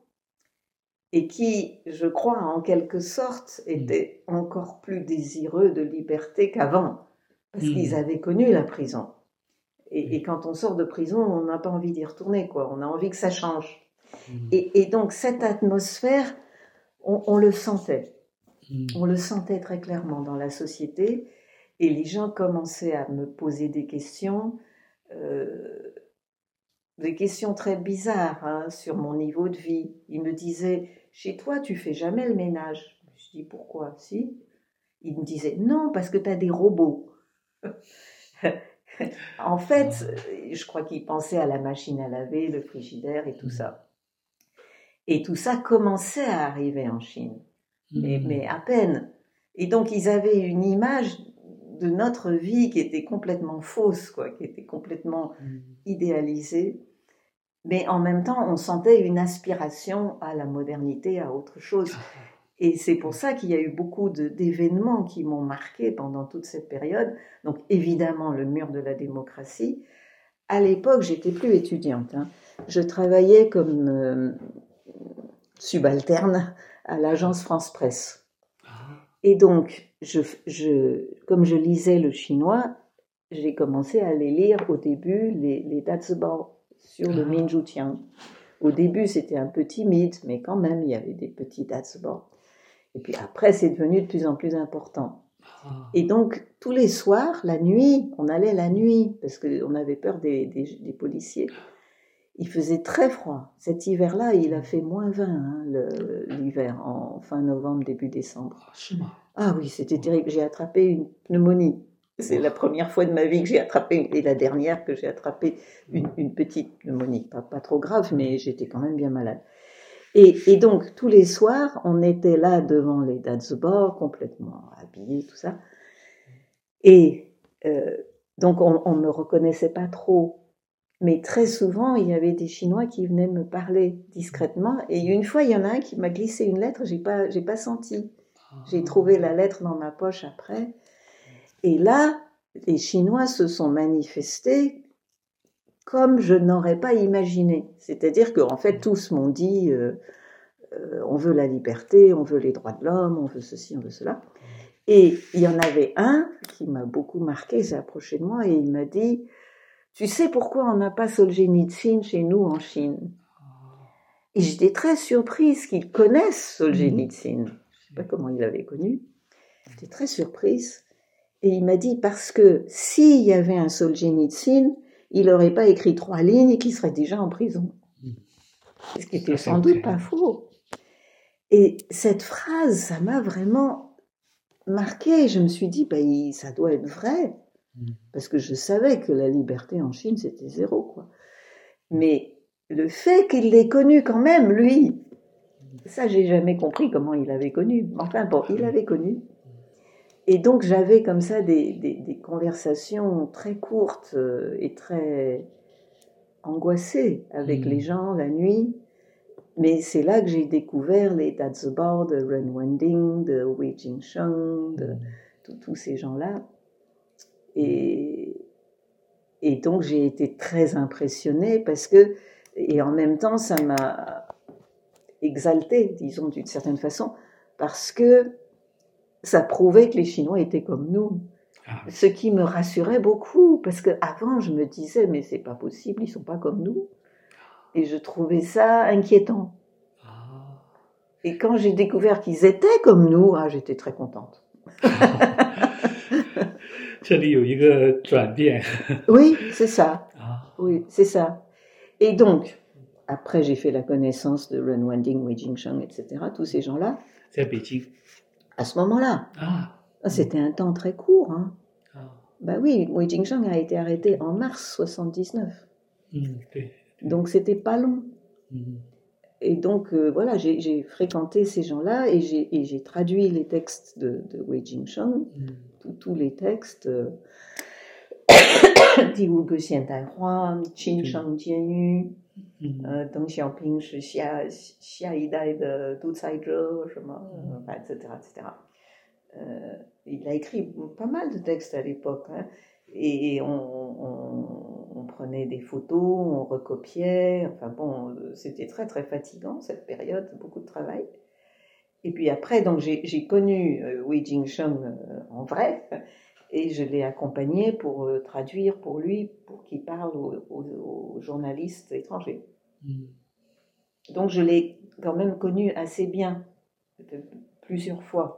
et qui, je crois, en quelque sorte, étaient mm. encore plus désireux de liberté qu'avant, parce mm. qu'ils avaient connu la prison. Et, mm. et quand on sort de prison, on n'a pas envie d'y retourner, quoi. On a envie que ça change. Mm. Et, et donc, cette atmosphère, on, on le sentait. Mm. On le sentait très clairement dans la société. Et les gens commençaient à me poser des questions, euh, des questions très bizarres hein, sur mon niveau de vie. Ils me disaient, chez toi, tu fais jamais le ménage. Je dis, pourquoi? Si. Ils me disaient, non, parce que tu as des robots. En fait, je crois qu'ils pensaient à la machine à laver, le frigidaire et tout ça. Et tout ça commençait à arriver en Chine, mais, mmh. mais à peine. Et donc, ils avaient une image de notre vie qui était complètement fausse, quoi, qui était complètement mmh. idéalisée. Mais en même temps, on sentait une aspiration à la modernité, à autre chose. Et c'est pour ça qu'il y a eu beaucoup de, d'événements qui m'ont marqué pendant toute cette période. Donc, évidemment, le mur de la démocratie. À l'époque, j'étais plus étudiante. Hein. Je travaillais comme euh, subalterne à l'agence France Presse. Et donc, je, je, comme je lisais le chinois, j'ai commencé à aller lire au début les, les dazhibao sur le Minzhuqiang. Au début, c'était un peu timide, mais quand même, il y avait des petits dazhibao. Et puis après, c'est devenu de plus en plus important. Et donc, tous les soirs, la nuit, on allait la nuit, parce qu'on avait peur des, des, des policiers. Il faisait très froid. Cet hiver-là, il a fait moins vingt, hein, le, l'hiver, en fin novembre, début décembre. Ah oui, c'était terrible. J'ai attrapé une pneumonie. C'est la première fois de ma vie que j'ai attrapé, et la dernière que j'ai attrapé une, une petite pneumonie. Pas, pas trop grave, mais j'étais quand même bien malade. Et, et donc, tous les soirs, on était là devant les dazhibao, complètement habillés, tout ça. Et euh, donc, on ne me reconnaissait pas trop. Mais très souvent, il y avait des Chinois qui venaient me parler discrètement. Et une fois, il y en a un qui m'a glissé une lettre, j'ai pas, j'ai pas senti. J'ai trouvé la lettre dans ma poche après. Et là, les Chinois se sont manifestés comme je n'aurais pas imaginé. C'est-à-dire qu'en fait, tous m'ont dit euh, euh, on veut la liberté, on veut les droits de l'homme, on veut ceci, on veut cela. Et il y en avait un qui m'a beaucoup marqué, il s'est approché de moi et il m'a dit tu sais pourquoi on n'a pas Solzhenitsyn chez nous en Chine? Et j'étais très surprise qu'ils connaissent Solzhenitsyn. Je ne sais pas comment il l'avait connu. J'étais très surprise. Et il m'a dit parce que s'il y avait un Solzhenitsyn, il n'aurait pas écrit trois lignes et qu'il serait déjà en prison. Ce qui était sans doute pas faux. Et cette phrase, ça m'a vraiment marquée. Je me suis dit, bah, ça doit être vrai. Parce que je savais que la liberté en Chine, c'était zéro, quoi. Mais le fait qu'il l'ait connu quand même, lui, ça, j'ai jamais compris comment il avait connu. Enfin, bon, il avait connu. Et donc, j'avais comme ça des, des, des conversations très courtes et très angoissées avec mmh. les gens la nuit. Mais c'est là que j'ai découvert les Dazhebao de Ren Wending, de Wei Jingsheng, de mmh. tous ces gens-là. Et, et donc, j'ai été très impressionnée parce que, et en même temps, ça m'a exaltée, disons d'une certaine façon, parce que ça prouvait que les Chinois étaient comme nous. Ah. Ce qui me rassurait beaucoup, parce qu'avant, je me disais, mais c'est pas possible, ils sont pas comme nous. Et je trouvais ça inquiétant. Ah. Et quand j'ai découvert qu'ils étaient comme nous, ah, j'étais très contente. Oui, c'est ça. Ah. Oui, c'est ça. Et donc, après, j'ai fait la connaissance de Ren Wending, Wei Jingsheng, et cetera, tous ces gens-là. C'est à Beijing. À ce moment-là. Ah. C'était un temps très court. Hein. Ah. Ben oui, Wei Jingsheng a été arrêté en mars soixante-dix-neuf. Mmh, okay. Donc, c'était pas long. Mmh. Et donc, euh, voilà, j'ai, j'ai fréquenté ces gens-là et j'ai, et j'ai traduit les textes de, de Wei Jingsheng, mmh. tous, tous les textes. Euh, Di Wu Ge Xian Dai Hua, Qin Sheng Jian Yu, Deng Xiaoping是下下一代的独裁者，什么，enfin, et cetera, et cetera. Euh, il a écrit pas mal de textes à l'époque, hein, et on, on, on prenait des photos, on recopiait, enfin bon, c'était très très fatigant cette période, beaucoup de travail. Et puis après, donc j'ai, j'ai connu euh, Wei Jingsheng euh, en vrai, et je l'ai accompagné pour euh, traduire pour lui, pour qu'il parle aux, aux, aux journalistes étrangers. Mmh. Donc je l'ai quand même connu assez bien, plusieurs fois.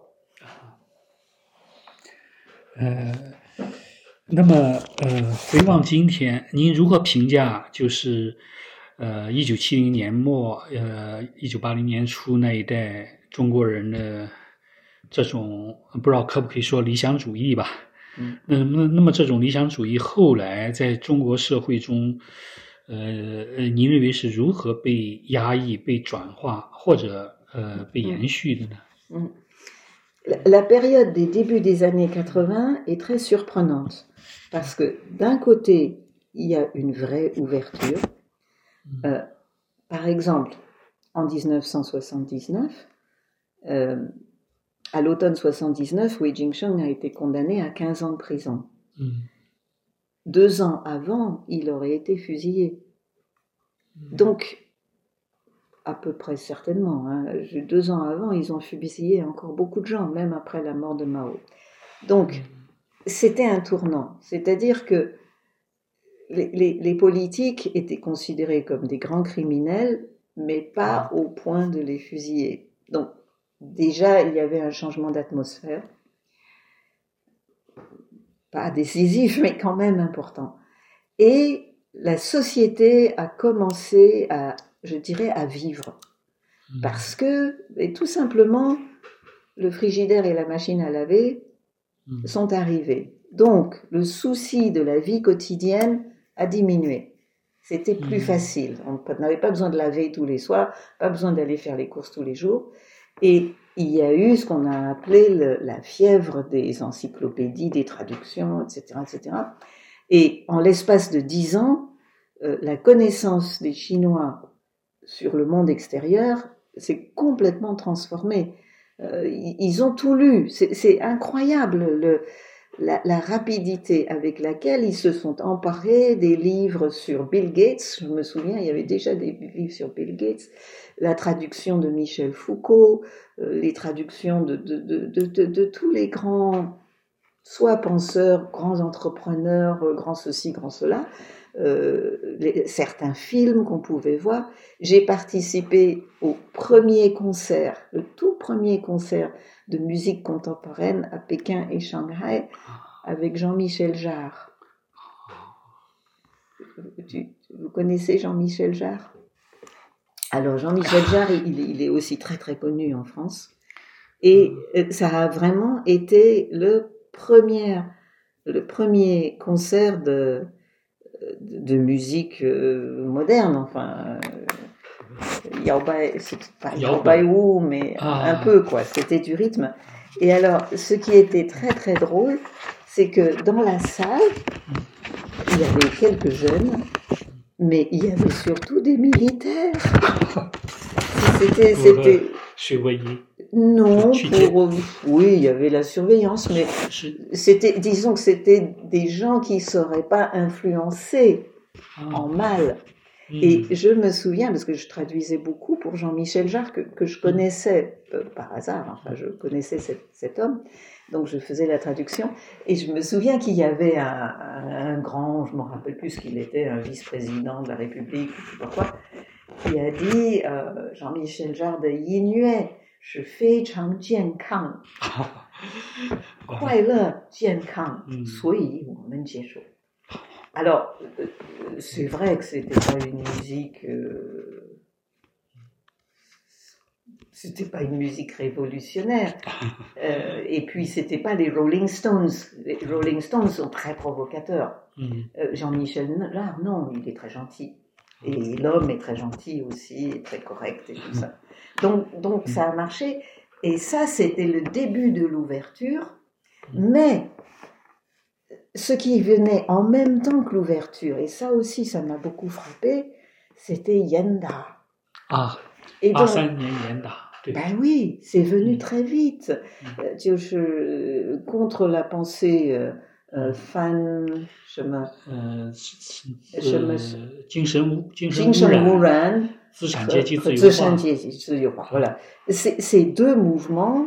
呃，那么呃，回望今天，您如何评价就是呃一九七零年末呃一九八零年初那一代中国人的这种不知道可不可以说理想主义吧？嗯，那那那么这种理想主义后来在中国社会中，呃呃，您认为是如何被压抑、被转化或者呃被延续的呢？ 嗯。La période des débuts des années quatre-vingts est très surprenante parce que d'un côté, il y a une vraie ouverture. Euh, par exemple, en dix-neuf cent soixante-dix-neuf, euh, à l'automne soixante-dix-neuf, Wei Jingsheng a été condamné à quinze ans de prison. Mm. Deux ans avant, il aurait été fusillé. Mm. Donc, à peu près certainement. Hein. Deux ans avant, ils ont fusillé encore beaucoup de gens, même après la mort de Mao. Donc, c'était un tournant. C'est-à-dire que les, les, les politiques étaient considérés comme des grands criminels, mais pas au point de les fusiller. Donc, déjà, il y avait un changement d'atmosphère. Pas décisif, mais quand même important. Et la société a commencé à, je dirais, à vivre. Parce que, et tout simplement, le frigidaire et la machine à laver mmh. sont arrivés. Donc, le souci de la vie quotidienne a diminué. C'était plus mmh. facile. On n'avait pas besoin de laver tous les soirs, pas besoin d'aller faire les courses tous les jours. Et il y a eu ce qu'on a appelé le, la fièvre des encyclopédies, des traductions, et cetera, et cetera. Et en l'espace de dix ans, euh, la connaissance des Chinois sur le monde extérieur s'est complètement transformée. Euh, ils ont tout lu. C'est, c'est incroyable le, la, la rapidité avec laquelle ils se sont emparés des livres sur Bill Gates. Je me souviens, il y avait déjà des livres sur Bill Gates, la traduction de Michel Foucault, euh, les traductions de, de, de, de, de, de tous les grands, soit penseurs, grands entrepreneurs, grands ceci, grands cela, euh, les, certains films qu'on pouvait voir. J'ai participé au premier concert, le tout premier concert de musique contemporaine à Pékin et Shanghai avec Jean-Michel Jarre. tu, vous connaissez Jean-Michel Jarre? Alors Jean-Michel Jarre, il, il est aussi très très connu en France. Et ça a vraiment été le premier, le premier concert de, de, de musique moderne, enfin... Yao Bai, c'était pas Yao Bai Wu, mais ah. un peu quoi, c'était du rythme. Et alors, ce qui était très très drôle, c'est que dans la salle, il y avait quelques jeunes, mais il y avait surtout des militaires. C'était, c'était. Surveiller. Non, pour, oui, il y avait la surveillance, mais c'était, disons que c'était des gens qui ne seraient pas influencés ah. en mal. Et je me souviens, parce que je traduisais beaucoup pour Jean-Michel Jarre, que, que je connaissais euh, par hasard, enfin je connaissais cet, cet homme, donc je faisais la traduction, et je me souviens qu'il y avait un, un, un grand, je ne me rappelle plus ce qu'il était, un vice-président de la République, je ne sais pas quoi, qui a dit, euh, Jean-Michel Jarre de Yinue, je fais Chang Jian Kang, Kuai Le Jian Kang, Sui Wo Men Jie Shou. Alors, c'est vrai que c'était pas une musique, euh, c'était pas une musique révolutionnaire. Euh, et puis c'était pas les Rolling Stones. Les Rolling Stones sont très provocateurs. Euh, Jean-Michel Jarre, non, il est très gentil. Et l'homme est très gentil aussi, très correct et tout ça. Donc, donc ça a marché. Et ça, c'était le début de l'ouverture. Mais ce qui venait en même temps que l'ouverture, et ça aussi, ça m'a beaucoup frappé, c'était Yenda. Ah, et donc, Yenda. Ben oui, c'est venu très vite. Euh, je, contre la pensée euh, euh, fan, je me, euh, je me, 精神污精神污染， 资产阶级自由化， 资产阶级自由化。Voilà, ces, ces deux mouvements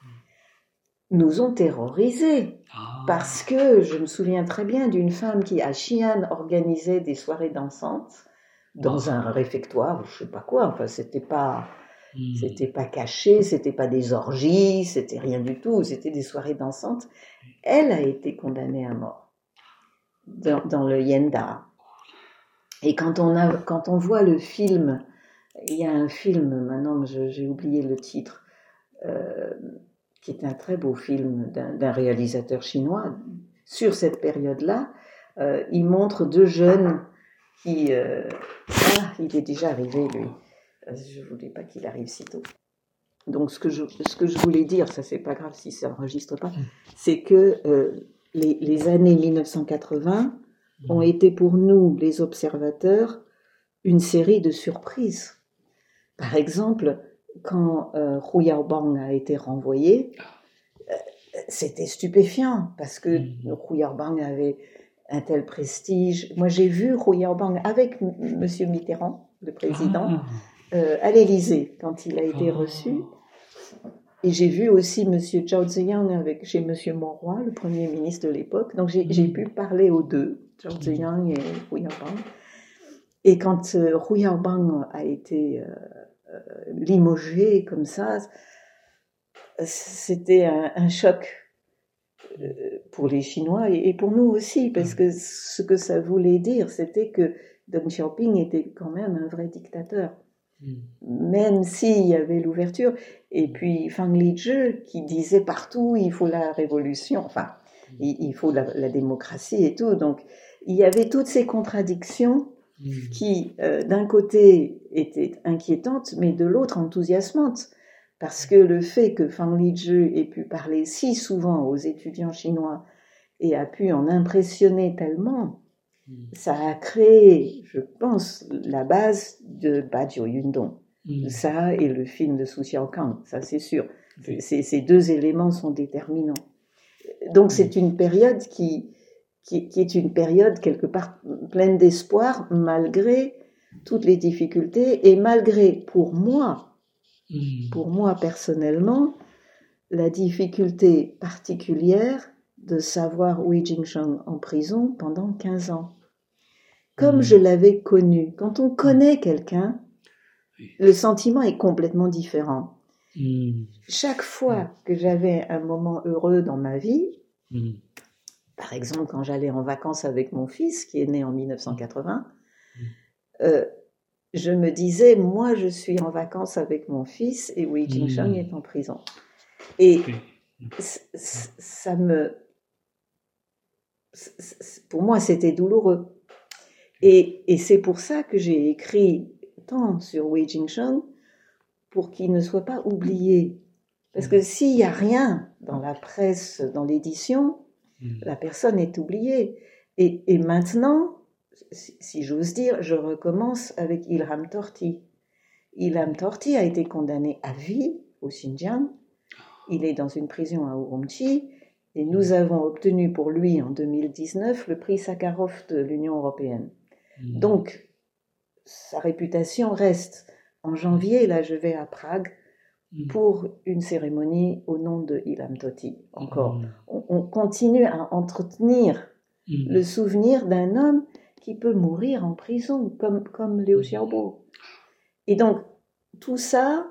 nous ont terrorisés. Ah. Parce que je me souviens très bien d'une femme qui, à Xi'an, organisait des soirées dansantes dans ah. un réfectoire, je sais pas quoi, enfin, c'était pas, hmm. c'était pas caché, c'était pas des orgies, c'était rien du tout, c'était des soirées dansantes. Elle a été condamnée à mort dans, dans le Yenda. Et quand on a, quand on voit le film, il y a un film, maintenant, je, j'ai oublié le titre, euh, qui est un très beau film d'un, d'un réalisateur chinois, sur cette période-là, euh, il montre deux jeunes qui... Euh, ah, il est déjà arrivé, lui. Je ne voulais pas qu'il arrive si tôt. Donc, ce que je, ce que je voulais dire, ça c'est pas grave si ça n'enregistre pas, c'est que euh, les, les années dix-neuf cent quatre-vingts ont été pour nous, les observateurs, une série de surprises. Par exemple, quand euh, Hu Yaobang a été renvoyé, euh, c'était stupéfiant parce que mmh. Hu Yaobang avait un tel prestige. Moi, j'ai vu Hu Yaobang avec M. Monsieur Mitterrand, le président, ah. euh, à l'Élysée quand il a été oh. reçu. Et j'ai vu aussi M. Zhao Ziyang avec chez M. Monroy, le Premier ministre de l'époque. Donc, j'ai, mmh. j'ai pu parler aux deux, Zhao Ziyang et Hu Yaobang. Et quand euh, Hu Yaobang a été euh, euh, limogé comme ça, c'était un, un choc euh, pour les Chinois et, et pour nous aussi, parce que ce que ça voulait dire, c'était que Deng Xiaoping était quand même un vrai dictateur. Même s'il y avait l'ouverture, et puis Fang Lizhi qui disait partout il faut la révolution, enfin il, il faut la, la démocratie et tout, donc il y avait toutes ces contradictions qui euh, d'un côté étaient inquiétantes mais de l'autre enthousiasmantes, parce que le fait que Fang Lizhi ait pu parler si souvent aux étudiants chinois et a pu en impressionner tellement, ça a créé, je pense, la base de Badiou Yundong. Mm. Ça et le film de Su Xiaokang, ça c'est sûr. Oui. C'est, ces deux éléments sont déterminants. Donc mm. c'est une période qui, qui, qui est une période quelque part pleine d'espoir, malgré toutes les difficultés et malgré, pour moi, mm. pour moi personnellement, la difficulté particulière de savoir Hui Jingsheng en prison pendant quinze ans. Comme mmh. je l'avais connu. Quand on connaît quelqu'un, oui. le sentiment est complètement différent. Mmh. Chaque fois que j'avais un moment heureux dans ma vie, mmh. par exemple, quand j'allais en vacances avec mon fils, qui est né en mille neuf cent quatre-vingts, euh, je me disais, moi, je suis en vacances avec mon fils et Wei Jingsheng est en prison. Et ça me... Pour moi, c'était douloureux. Et, et c'est pour ça que j'ai écrit tant sur Wei Jingsheng, pour qu'il ne soit pas oublié. Parce que s'il n'y a rien dans la presse, dans l'édition, la personne est oubliée. Et, et maintenant, si, si j'ose dire, je recommence avec Ilham Tohti. Ilham Tohti a été condamné à vie au Xinjiang. Il est dans une prison à Urumqi. Et nous avons obtenu pour lui, en deux mille dix-neuf, le prix Sakharov de l'Union européenne. Mmh. Donc, sa réputation reste. En janvier, là, je vais à Prague mmh. pour une cérémonie au nom de Ilham Tohti. Encore, mmh. on, on continue à entretenir mmh. le souvenir d'un homme qui peut mourir en prison, comme, comme Liu Xiaobo. Et donc, tout ça,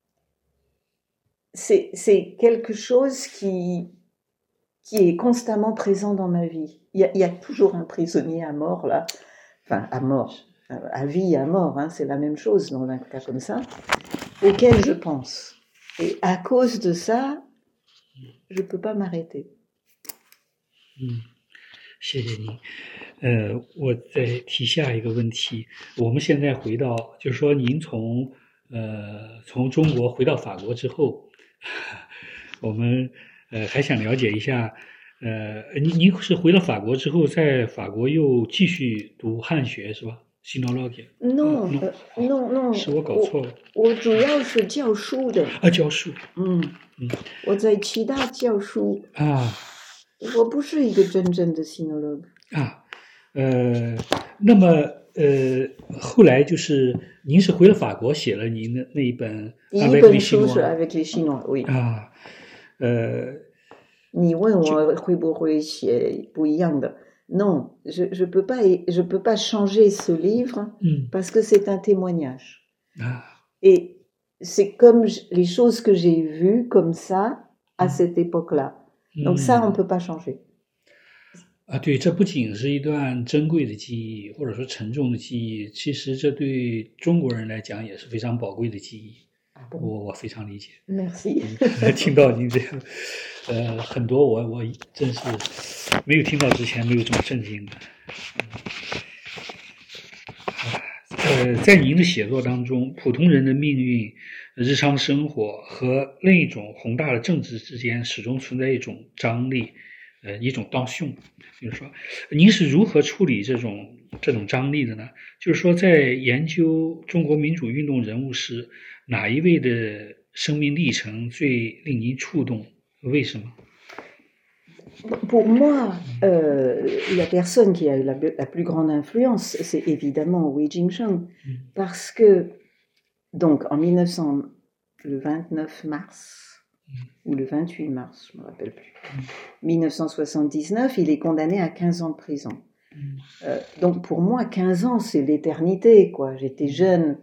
c'est, c'est quelque chose qui... qui est constamment présent dans ma vie. Il y a, il y a toujours un prisonnier à mort, là. Enfin, à mort. À vie, à mort, hein, c'est la même chose dans un cas comme ça, auquel je pense. Et à cause de ça, je ne peux pas m'arrêter. 嗯，谢谢您。呃，我再提下一个问题。我们现在回到，就是说，您从呃从中国回到法国之后，我们呃还想了解一下，呃，您您是回了法国之后，在法国又继续读汉学是吧？sinology non, euh, non, non. 是我搞错了。 我主要是教书的。 啊，教书。 嗯嗯，我在七大教书。 啊， 我不是一个真正的 sinologue。 啊，呃，那么呃，后来就是您是回了法国，写了您的那一本。 第一本书是 Avec les Chinois， oui。 啊，呃， 你问我会不会写不一样的？ Non, je je peux pas je peux pas changer ce livre mm. parce que c'est un témoignage. Ah. Et c'est comme les choses que j'ai vues comme ça à mm. cette époque-là. Donc mm. ça on peut pas changer. 啊，对，这不仅是一段珍贵的记忆，或者说沉重的记忆，其实这对中国人来讲也是非常宝贵的记忆。我我非常理解。 Merci。 听到您这样，呃，很多我我真是没有听到之前没有这么震惊的。呃，在您的写作当中，普通人的命运、日常生活和另一种宏大的政治之间，始终存在一种张力，呃，一种倒凶。就是说，您是如何处理这种这种张力的呢？就是说，在研究中国民主运动人物时，哪一位的生命历程最令您触动？为什么？ Pour moi, euh, la personne qui a eu la, la plus grande influence, c'est évidemment Wei Jingsheng, parce que, donc, en mille neuf cents, le vingt-neuf mars, ou le vingt-huit mars, je ne me rappelle plus, mille neuf cent soixante-dix-neuf, il est condamné à quinze ans de prison. Euh, donc, pour moi, quinze ans, c'est l'éternité, quoi. J'étais jeune.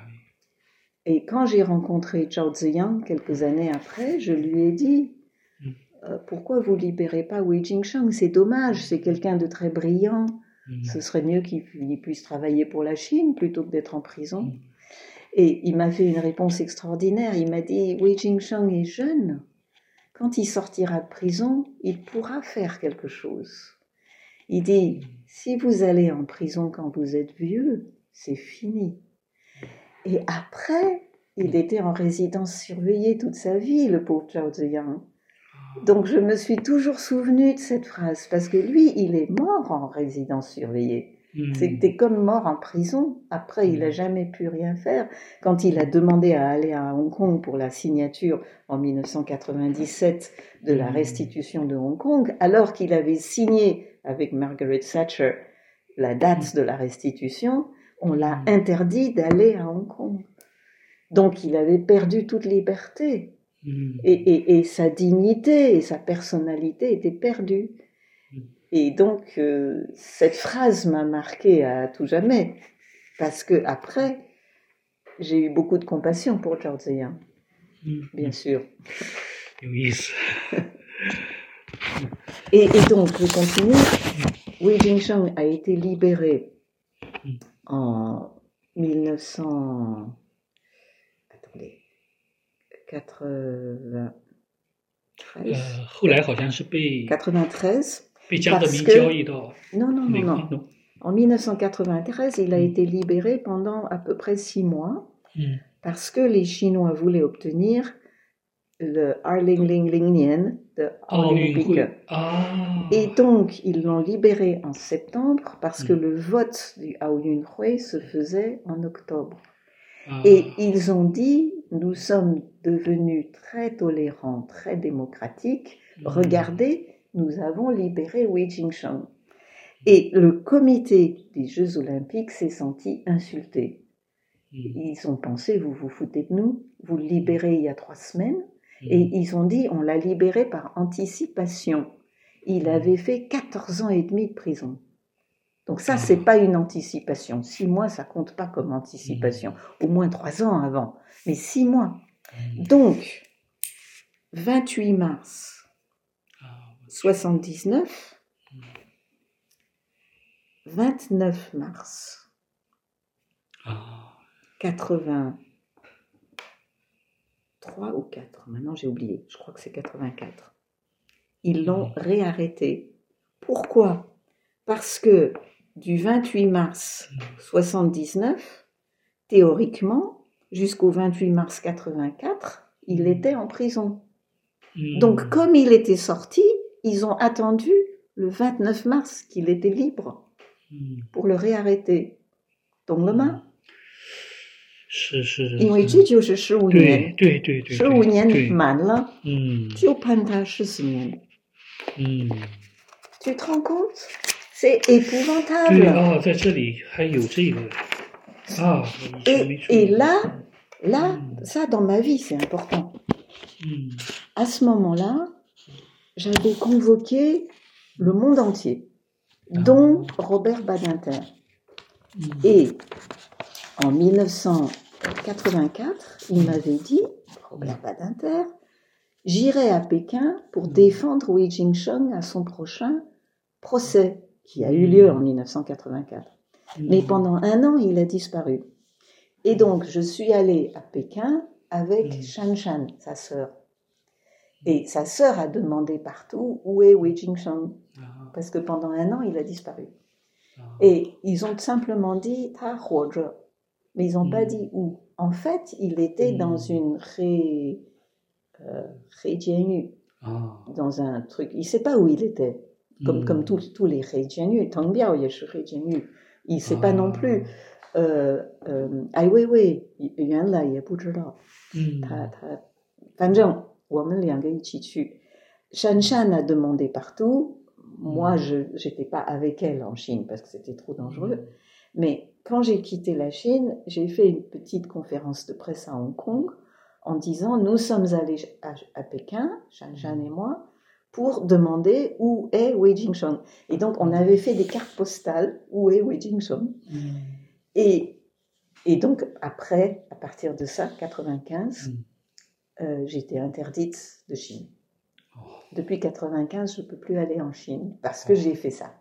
Et quand j'ai rencontré Zhao Ziyang quelques années après, je lui ai dit euh, « Pourquoi vous libérez pas Wei Jingsheng? C'est dommage, c'est quelqu'un de très brillant. Ce serait mieux qu'il puisse travailler pour la Chine plutôt que d'être en prison. » Et il m'a fait une réponse extraordinaire. Il m'a dit « Wei Jingsheng est jeune. Quand il sortira de prison, il pourra faire quelque chose. » Il dit « Si vous allez en prison quand vous êtes vieux, c'est fini. » Et après, il était en résidence surveillée toute sa vie, le pauvre Zhao Ziyang. Donc je me suis toujours souvenu de cette phrase, parce que lui, il est mort en résidence surveillée. Mmh. C'était comme mort en prison. Après, il n'a jamais pu rien faire. Quand il a demandé à aller à Hong Kong pour la signature en mille neuf cent quatre-vingt-dix-sept de la restitution de Hong Kong, alors qu'il avait signé avec Margaret Thatcher la date de la restitution, on l'a interdit d'aller à Hong Kong. Donc il avait perdu toute liberté. Mmh. Et, et, et sa dignité et sa personnalité étaient perdues. Mmh. Et donc euh, cette phrase m'a marquée à tout jamais, parce que après j'ai eu beaucoup de compassion pour Zhao Ziyang, mmh. bien sûr. Et, et donc, je continue. Wei Jingsheng a été libéré en mille neuf cents... Attendez. quatre-vingt-treize. 呃，后来好像是被 quatre-vingt-treize. 被江泽民交易到 Non, non, non, 美国 non. 弄。 En mille neuf cent quatre-vingt-treize, il a été libéré pendant à peu près six mois Mm. parce que les Chinois voulaient obtenir le Erling-Ling-Ling-Nian de Olympique. Ah. Et donc, ils l'ont libéré en septembre parce que le vote du Aoyunhui se faisait en octobre. Ah. Et ils ont dit, nous sommes devenus très tolérants, très démocratiques. Mm. Regardez, nous avons libéré Wei Jingsheng. Et le comité des Jeux Olympiques s'est senti insulté. Mm. Ils ont pensé, vous vous foutez de nous, vous le libérez il y a trois semaines. Et ils ont dit, on l'a libéré par anticipation. Il avait fait quatorze ans et demi de prison. Donc ça, c'est pas une anticipation. Six mois, ça compte pas comme anticipation. Au moins trois ans avant. Mais six mois. Donc, vingt-huit mars soixante-dix-neuf, vingt-neuf mars quatre-vingt-trois ou quatre, maintenant j'ai oublié, je crois que c'est quatre-vingt-quatre. Ils l'ont réarrêté. Pourquoi ? Parce que du vingt-huit mars soixante-dix-neuf, théoriquement, jusqu'au vingt-huit mars quatre-vingt-quatre, il était en prison. Donc, comme il était sorti, ils ont attendu le vingt-neuf mars qu'il était libre pour le réarrêter. 懂了吗？ 是是是， 因为这就是十五年， 对对对对， 十五年满了， 嗯， 就判他十四年。 嗯， Tu te rends compte? C'est épouvantable. 对啊，在这里还有这个啊，我以前没 Et, 注意 et là, là, ça dans ma vie c'est important. 嗯 À ce moment-là, j'avais convoqué le monde entier, dont Robert Badinter. Et en mille neuf cent quatre-vingt-quatre, il m'avait dit, Robert Badinter, j'irai à Pékin pour défendre Wei Jingsheng à son prochain procès, qui a eu lieu en mille neuf cent quatre-vingt-quatre. Mais pendant un an, il a disparu. Et donc, je suis allée à Pékin avec Shan Shan, sa sœur. Et sa sœur a demandé partout où est Wei Jingsheng, parce que pendant un an, il a disparu. Et ils ont simplement dit Ta huozhe, mais ils n'ont pas dit où. En fait, il était dans une ré, euh, réjianyu, dans un truc. Il ne sait pas où il était, comme, comme tous, tous les réjianyu. Tang Biao也是réjianyu. Il ne sait pas non plus. Euh, euh, Ai Weiwei 原来也不知道。他他反正我们两个一起去。Shan Shan a demandé partout. Moi, je n'étais pas avec elle en Chine parce que c'était trop dangereux. Mais quand j'ai quitté la Chine, j'ai fait une petite conférence de presse à Hong Kong en disant nous sommes allés à, à Pékin, Shan Shan et moi, pour demander où est Wei Jingsheng. Et donc, on avait fait des cartes postales où est Wei Jingsheng. Et, et donc, après, à partir de ça, quatre-vingt-quinze, mm. euh, j'étais interdite de Chine. Oh. Depuis quatre-vingt-quinze, je ne peux plus aller en Chine parce que oh. j'ai fait ça.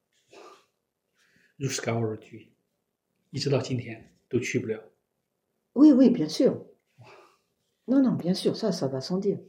Jusqu'à aujourd'hui, 一直到今天都去不了。 Oui, oui, bien sûr. Non, non, bien sûr, ça, ça va sans dire.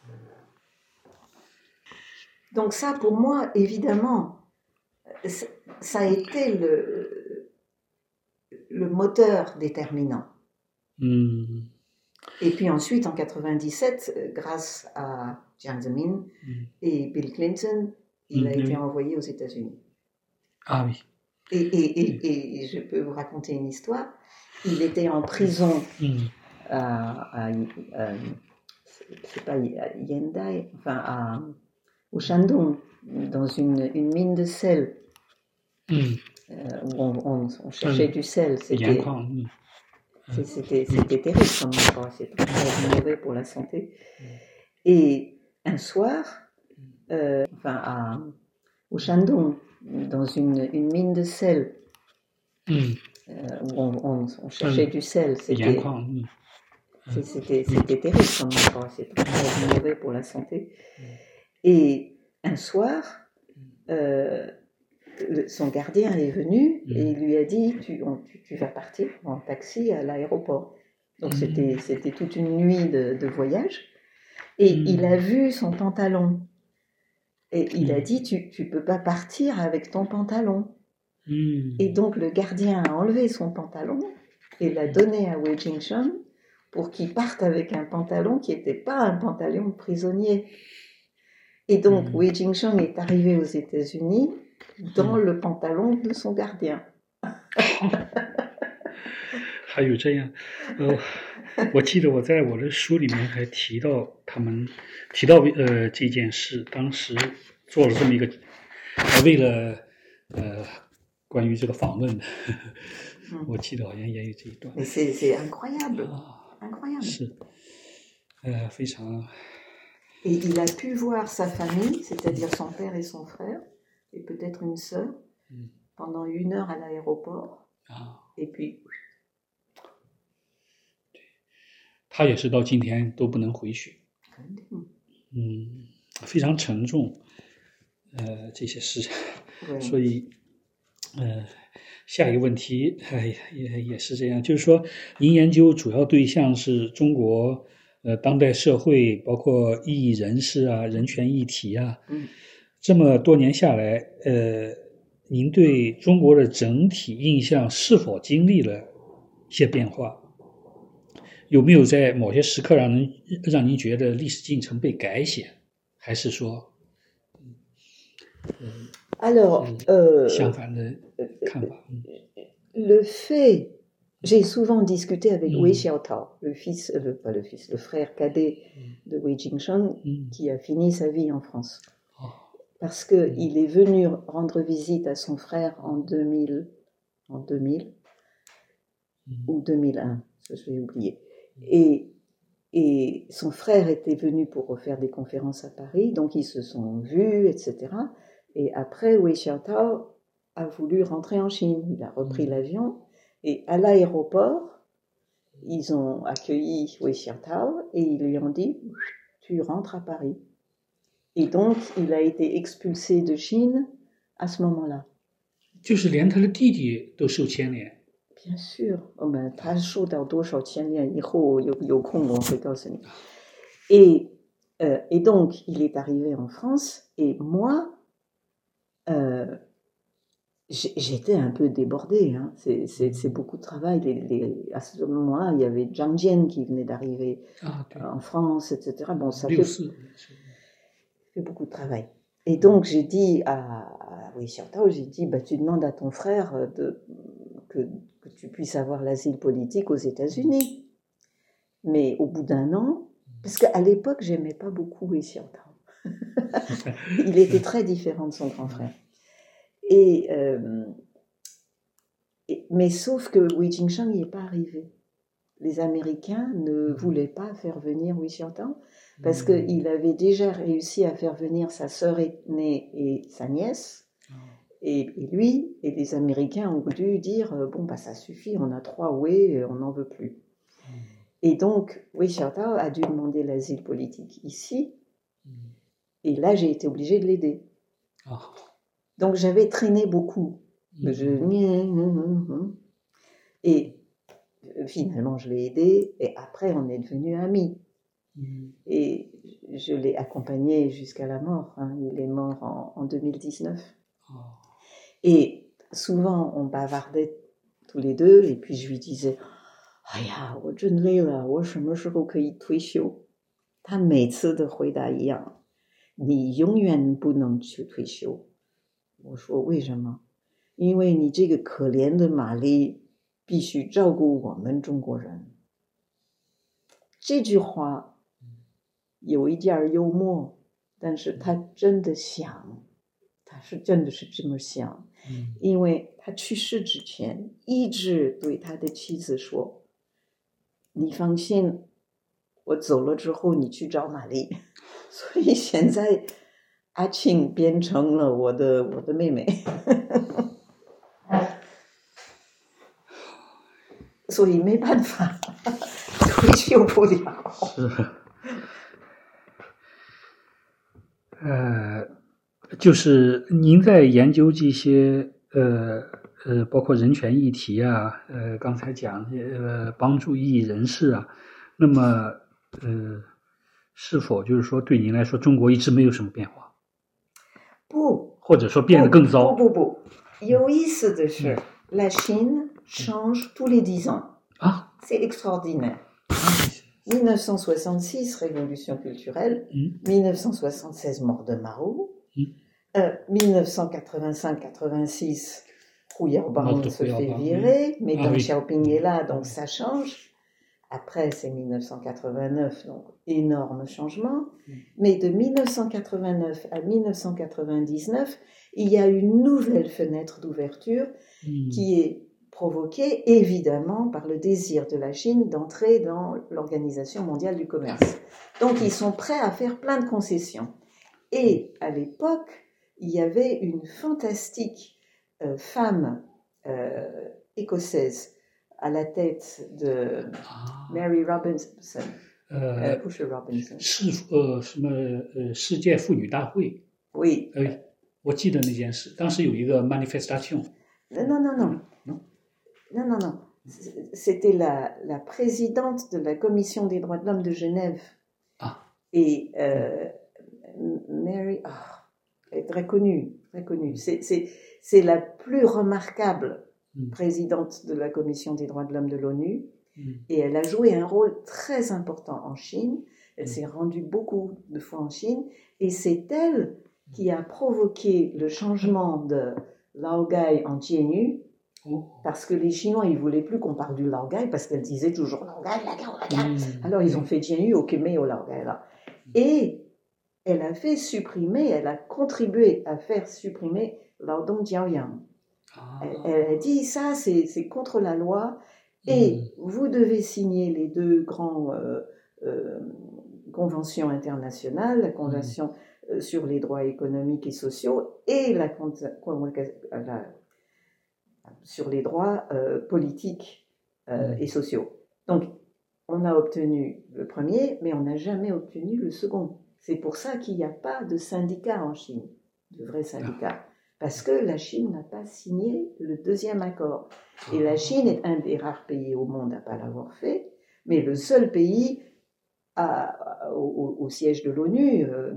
Donc ça, pour moi, évidemment, ça a été le... le moteur déterminant. Mm. Et puis ensuite, en quatre-vingt-dix-sept, grâce à Jiang Zemin mm. et Bill Clinton, il mm. a été mm. envoyé aux États-Unis. Ah oui. Et, et, et, et je peux vous raconter une histoire. Il était en prison mm. à, à, à, c'est pas à Yandai, enfin à, au Shandong, dans une, une mine de sel. Mm. Euh, où on, on, on cherchait mmh. du sel, c'était, mmh. c'était, c'était terrible comme endroit, c'était très mauvais pour la santé. Mmh. Et un soir, euh, enfin à, au Shandong, dans une, une mine de sel, mmh. euh, où on, on, on cherchait mmh. du sel, c'était, mmh. c'était, c'était terrible comme endroit, c'était très mauvais pour la santé. Mmh. Et un soir, euh, le, son gardien est venu et il lui a dit tu, on, tu, tu vas partir en taxi à l'aéroport. Donc c'était, c'était toute une nuit de, de voyage. Et mmh. il a vu son pantalon. Et il mmh. a dit tu, tu peux pas partir avec ton pantalon. Mmh. Et donc le gardien a enlevé son pantalon et l'a donné à Wei Jingsheng pour qu'il parte avec un pantalon qui n'était pas un pantalon de prisonnier. Et donc mmh. Wei Jingsheng est arrivé aux États-Unis dans mmh. le pantalon de son gardien. 还有这样，呃，我记得我在我的书里面还提到他们提到呃这件事，当时做了这么一个，呃，为了呃关于这个访问的，呵呵我记得好像也有这一段。 C'est c'est incroyable, incroyable. 是，呃，非常。 Et il a pu voir sa famille, c'est-à-dire son père et son frère, et peut-être une sœur, mm. pendant une heure à l'aéroport. Ah. Et puis. 他也是到今天都不能回去。嗯，非常沉重，呃，这些事，所以，呃，下一个问题，哎，也也是这样，就是说，您研究主要对象是中国。呃，当代社会包括异议人士啊、人权议题啊， 嗯， 这么多年下来，呃，您对中国的整体印象是否经历了一些变化？有没有在某些时刻让人让您觉得历史进程被改写，还是说， 嗯 Alors, euh, 相反的看法？ Le fait...J'ai souvent discuté avec mmh. Wei Xiaotao, le fils, le, pas le fils, le frère cadet mmh. de Wei Jingsheng, mmh. qui a fini sa vie en France. Oh. Parce que mmh. il est venu rendre visite à son frère en deux mille, en deux mille mmh. ou deux mille un, ça je vais oublier. Et, et son frère était venu pour refaire des conférences à Paris, donc ils se sont vus, et cetera. Et après, Wei Xiaotao a voulu rentrer en Chine. Il a repris mmh. l'avion. Et à l'aéroport, ils ont accueilli Wei Xiaotao et ils lui ont dit « Tu rentres à Paris ». Et donc, il a été expulsé de Chine à ce moment-là. 就是连他的弟弟都受牵连。 Bien sûr. Oh ben, 他受到多少牵连以后有有空我会告诉你。Et, euh, et donc, il est arrivé en France et moi, euh, j'étais un peu débordée, hein. c'est, c'est, c'est beaucoup de travail. Les, les, à ce moment-là, il y avait Zhang Jian qui venait d'arriver ah, okay. en France, et cetera. Bon, ça fait, fait beaucoup de travail. Et donc, j'ai dit à, à Wei Xiaotao, j'ai dit, bah, tu demandes à ton frère de, que, que tu puisses avoir l'asile politique aux États-Unis. Mais au bout d'un an, parce qu'à l'époque, j'aimais pas beaucoup Wei Xiaotao. Il était très différent de son grand frère. Et, euh, et, mais sauf que Wei Jingsheng n'y est pas arrivé. Les Américains ne voulaient pas faire venir Wei Xiaotao parce mmh. qu'il avait déjà réussi à faire venir sa sœur aînée et sa nièce. Mmh. Et, et lui, et les Américains ont dû dire « Bon, bah, ça suffit, on a trois Wei, on n'en veut plus. Mmh. » Et donc, Wei Xiaotao a dû demander l'asile politique ici. Mmh. Et là, j'ai été obligée de l'aider. Oh. Donc, j'avais traîné beaucoup. Mmh. Je... Et finalement, je l'ai aidé. Et après, on est devenus amis. Mmh. Et je l'ai accompagné jusqu'à la mort. Hein. Il est mort en, en deux mille dix-neuf. Oh. Et souvent, on bavardait tous les deux. Et puis, je lui disais, « Eh ya, 我真累了，我什么时候可以退休？”他每次的回答一样，你永远不能去退休。我说为什么？因为你这个可怜的玛丽必须照顾我们中国人。这句话有一点幽默，但是他真的想，他是真的是这么想。嗯，因为他去世之前一直对他的妻子说：“你放心，我走了之后你去找玛丽。”所以现在。阿庆变成了我的我的妹妹，所以没办法，退休不了。 是，呃， 就是您在研究这些呃呃，包括人权议题啊，呃，刚才讲呃帮助异议人士啊，那么呃，是否就是说对您来说，中国一直没有什么变化？ 不， 或者说变得更糟？ 不不不，有意思的是，嗯、la Chine change tous les dix ans. Ah, c'est extraordinaire. dix-neuf cent soixante-six, révolution culturelle. Mm. dix-neuf cent soixante-seize, mort de Mao. Mm. Euh, dix-neuf cent quatre-vingt-cinq quatre-vingt-six, Rouillard-Baron se fait virer, mais ah, Deng oui. Xiaoping est là, donc ça change. Après, c'est dix-neuf cent quatre-vingt-neuf, donc énorme changement. Mm. Mais de dix-neuf cent quatre-vingt-neuf à dix-neuf cent quatre-vingt-dix-neuf, il y a une nouvelle fenêtre d'ouverture mm. qui est provoquée évidemment par le désir de la Chine d'entrer dans l'Organisation mondiale du commerce. Donc ils sont prêts à faire plein de concessions. Et à l'époque, il y avait une fantastique euh, femme euh, écossaise à la tête de Mary Robinson, euh, Pusher Robinson. 是呃什么呃世界妇女大会 Oui. 呃我记得那件事，当时有一个 manifestation. Non non non non non non non non. C'était la la présidente de la Commission des droits de l'homme de Genève. Ah. Et euh, Mary, oh, elle est très connue, très connue. C'est c'est c'est la plus remarquable présidente de la Commission des droits de l'homme de l'ONU, mm. et elle a joué un rôle très important en Chine. Elle mm. s'est rendue beaucoup de fois en Chine, et c'est elle qui a provoqué le changement de Laogai en Jianyu, oh. parce que les Chinois, ils voulaient plus qu'on parle du Laogai, parce qu'elle disait toujours Laogai, Laogai, Laogai. Mm. Alors ils ont fait Jianyu au Kemei au Laogai là. Et elle a fait supprimer, elle a contribué à faire supprimer Laodong Jiaoyang. Elle, elle a dit ça, c'est, c'est contre la loi, et mmh. vous devez signer les deux grandes euh, euh, conventions internationales, la convention mmh. euh, sur les droits économiques et sociaux et la, la sur les droits euh, politiques euh, mmh. et sociaux. Donc, on a obtenu le premier, mais on n'a jamais obtenu le second. C'est pour ça qu'il n'y a pas de syndicats en Chine, de vrais syndicats. Parce que la Chine n'a pas signé le deuxième accord. Et la Chine est un des rares pays au monde à ne pas l'avoir fait, mais le seul pays à, au, au siège de l'ONU, euh,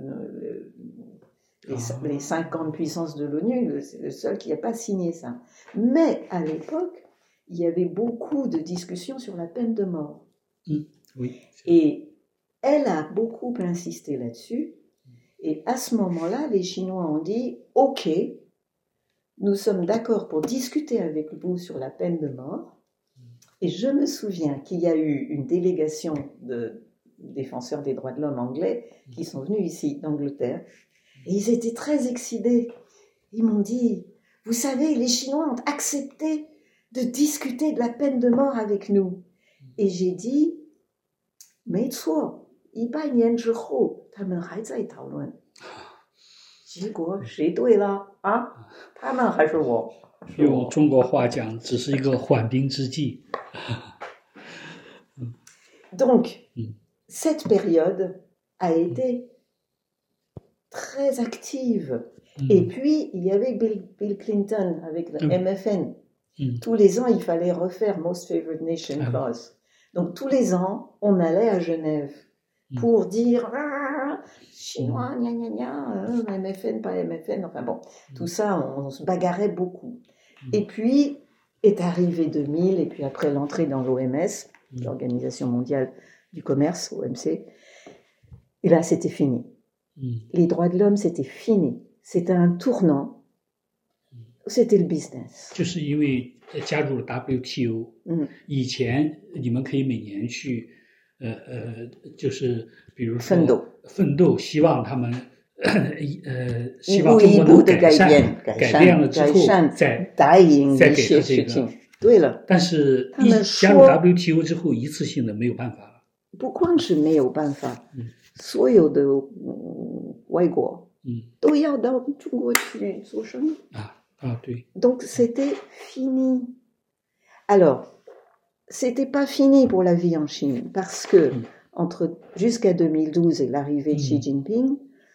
les, les cinquante puissances de l'ONU, c'est le seul qui n'a pas signé ça. Mais à l'époque, il y avait beaucoup de discussions sur la peine de mort. Mmh, oui. Et elle a beaucoup insisté là-dessus. Et à ce moment-là, les Chinois ont dit « Ok, nous sommes d'accord pour discuter avec vous sur la peine de mort. » Et je me souviens qu'il y a eu une délégation de défenseurs des droits de l'homme anglais qui sont venus ici, d'Angleterre, et ils étaient très excités. Ils m'ont dit « Vous savez, les Chinois ont accepté de discuter de la peine de mort avec nous. » Et j'ai dit « Mais错, 一百年之后, 他们还在讨论。 结果谁对了啊？他们还是我？ 用中国话讲，只是一个缓兵之计。 Donc, cette période a été très active. Et puis, il y avait Bill, Bill Clinton avec le M F N. Tous les ans, il fallait refaire Most Favored Nation Clause. Donc, tous les ans, on allait à Genève pour dire ah, Chinois, gna gna gna, euh, M F N, pas M F N, enfin bon, tout ça, on, on se bagarrait beaucoup. Et puis est arrivé deux mille, et puis après l'entrée dans l'O M S, l'Organisation mondiale du commerce, O M C, et là c'était fini. Les droits de l'homme, c'était fini. C'était un tournant. C'était le business. 就是因为加入了 W T O， 嗯，以前你们可以每年去。呃呃，就是比如说奋斗， 奋斗，希望他们呃，希望中国能改善，改变了之后再答应再给他这个。 对了， 但是一加入 W T O 之后，一次性的没有办法了。 不光是没有办法，嗯，所有的嗯外国，嗯，都要到中国去做生意啊啊，对。 Donc c'était fini. Alors.C'était pas fini pour la vie en Chine, parce que entre jusqu'à deux mille douze et l'arrivée de Xi Jinping,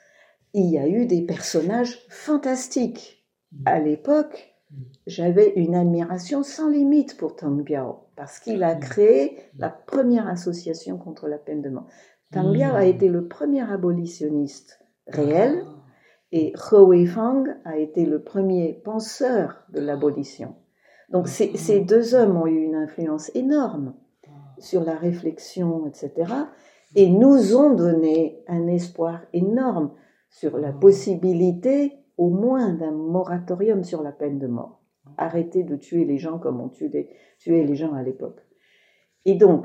il y a eu des personnages fantastiques. À l'époque, j'avais une admiration sans limite pour Tang Biao, parce qu'il a créé la première association contre la peine de mort. Tang Biao a été le premier abolitionniste réel, et He Weifang a été le premier penseur de l'abolition. Donc ces, ces deux hommes ont eu une influence énorme sur la réflexion, et cetera, et nous ont donné un espoir énorme sur la possibilité, au moins, d'un moratorium sur la peine de mort. Arrêter de tuer les gens comme on tuait, tuait les gens à l'époque. Et donc,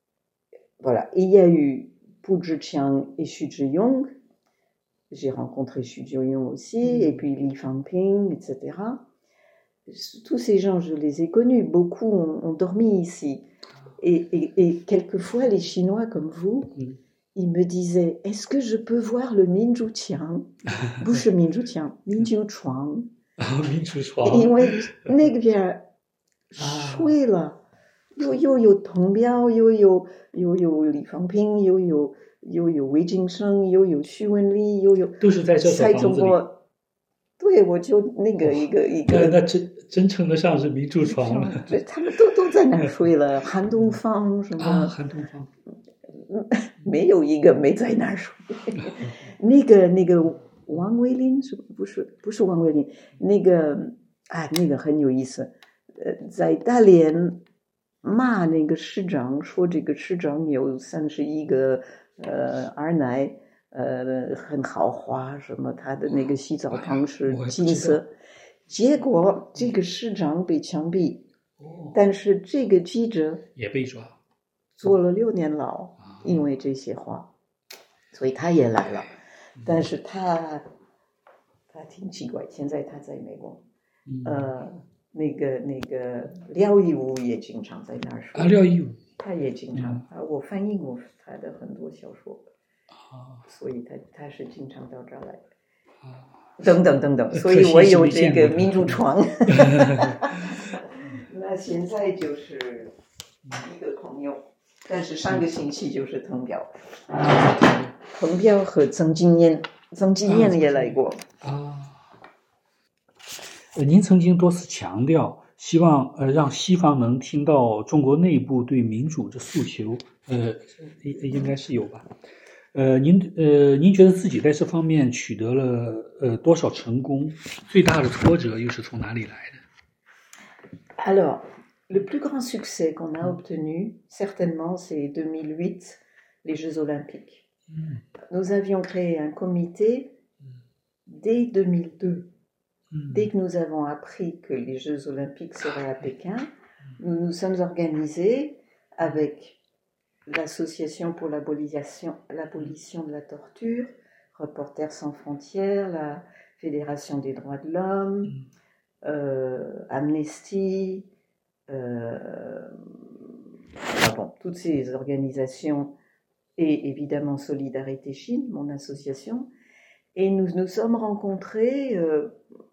voilà, il y a eu Pu Zhiqiang et Xu Zhiyong. J'ai rencontré Xu Zhiyong aussi, et puis Li Fangping, et cetera. Tous ces gens, je les ai connus. Beaucoup ont, ont dormi ici. Et, et, et quelquefois, les Chinois comme vous, ils me disaient, est-ce que je peux voir le Minzhu Qiang? 不是民主墙，民主床。 民主床。 因为那个边睡了，又又有滕彪，又有又有李方平，又有又有魏晋生，又有徐文丽，又有都是在这所房子里。 对，我就那个一个一个， 那那真真称得上是民主床了。 对，他们都都在那儿睡了。韩东方什么？ 啊，韩东方。 没有一个没在那儿睡。那个那个王维林是不是不是王维林？那个啊，那个很有意思。呃，在大连骂那个市长，说这个市长有三十一个呃儿奶，呃很豪华，什么他的那个洗澡堂是金色。结果这个市长被枪毙，但是这个记者也被抓， 坐了六年牢。因为这些话，所以他也来了，但是他他挺奇怪，现在他在美国，呃，那个那个廖一武也经常在那儿说， 啊，廖一武， 他也经常，啊，我翻译过他的很多小说，啊，所以他他是经常到这儿来，啊，等等等等，所以我有这个民主床，那现在就是一个朋友。但是上个星期就是滕彪，滕彪和曾经念，曾经念也来过啊。呃，您曾经多次强调，希望呃让西方能听到中国内部对民主的诉求，呃，应应该是有吧？呃，您呃，您觉得自己在这方面取得了呃多少成功？最大的挫折又是从哪里来的 ？Alors. Le plus grand succès qu'on a obtenu, certainement, c'est deux mille huit, les Jeux Olympiques. Mm. Nous avions créé un comité dès deux mille deux. Mm. Dès que nous avons appris que les Jeux Olympiques seraient à Pékin, nous nous sommes organisés avec l'Association pour l'abolition, l'abolition de la torture, Reporters sans frontières, la Fédération des droits de l'homme, mm. euh, Amnesty... Euh, ah bon, toutes ces organisations et évidemment Solidarité Chine, mon association, et nous nous sommes rencontrés euh,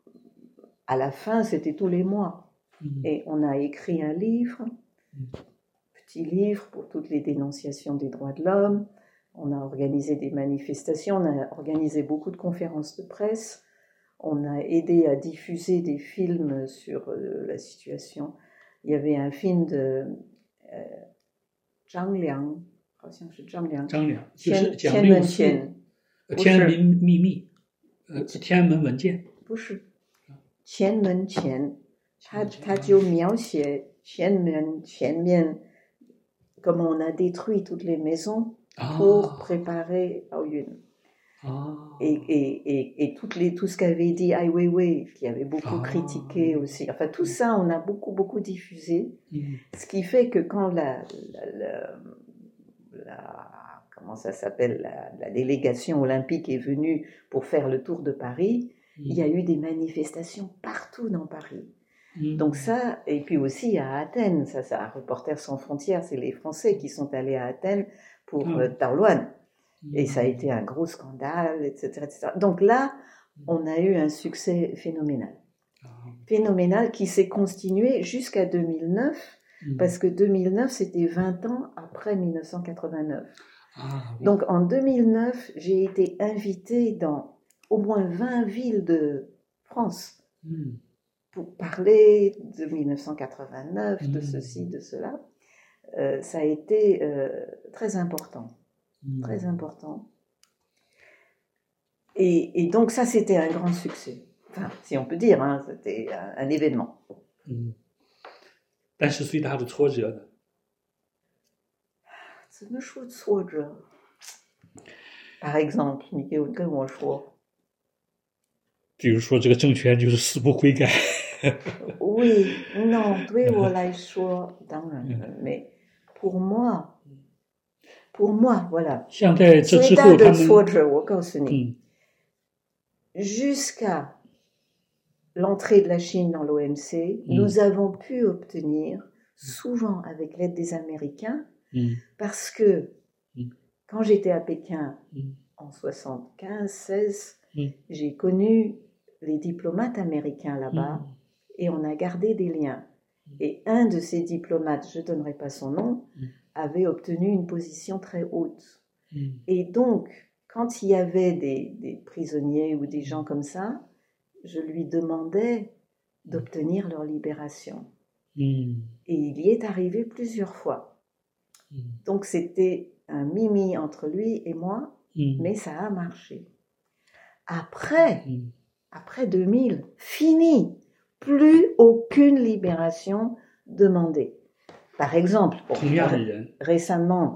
à la fin, c'était tous les mois, mmh. et on a écrit un livre, mmh. petit livre pour toutes les dénonciations des droits de l'homme, on a organisé des manifestations, on a organisé beaucoup de conférences de presse, on a aidé à diffuser des films sur euh, la situation. Il y avait un film de euh, Zhang Liang, 好像是 Zhang Liang， 张良就是讲六四天安门秘密，呃，天安门文件不是，天安门前，他他就描写天安门前面，comment on a détruit toutes les maisons pour préparer à une. Ah. Et, et, et, et toutes les, tout ce qu'avait dit Ai Weiwei, qui avait beaucoup ah. critiqué aussi. Enfin, tout ça, on a beaucoup, beaucoup diffusé. Mm. Ce qui fait que quand la, la, la, la comment ça s'appelle, la, la délégation olympique est venue pour faire le tour de Paris, mm. il y a eu des manifestations partout dans Paris. Mm. Donc ça, et puis aussi à Athènes, ça, ça, Reporters sans frontières, c'est les Français qui sont allés à Athènes pour mm. euh, Taolouane. Et ça a été un gros scandale, et cetera, et cetera. Donc là, on a eu un succès phénoménal. Phénoménal qui s'est continué jusqu'à deux mille neuf, mmh. parce que deux mille neuf, c'était vingt ans après dix-neuf cent quatre-vingt-neuf. Ah, oui. Donc en deux mille neuf, j'ai été invitée dans au moins vingt villes de France mm. pour parler de mille neuf cent quatre-vingt-neuf, mm. de ceci, de cela. Euh, ça a été euh, très important, mm. très important. Et, et donc ça, c'était un grand succès. Enfin, si on peut dire, hein, c'était un, un événement. Mm. 但是最大的挫折呢？ 怎么说挫折 ？Par exemple， 你给我跟我说。 比如说这个政权就是死不悔改。 oui, non， 对我来说，当然了，mais pour moi，pour moi， voilà。 像在这之后， 最大的挫折，我告诉你。 嗯 Jusqu'à l'entrée de la Chine dans l'O M C, mmh. nous avons pu obtenir, souvent avec l'aide des Américains, mmh. parce que mmh. quand j'étais à Pékin mmh. en soixante-quinze seize, mmh. j'ai connu les diplomates américains là-bas mmh. et on a gardé des liens. Mmh. Et un de ces diplomates, je ne donnerai pas son nom, mmh. avait obtenu une position très haute. Mmh. Et donc, quand il y avait des, des prisonniers ou des gens comme ça, je lui demandais d'obtenir leur libération. Mm. Et il y est arrivé plusieurs fois. Mm. Donc c'était un mimi entre lui et moi, mm. mais ça a marché. Après, mm. après deux mille, fini. Plus aucune libération demandée. Par exemple, bon, récemment...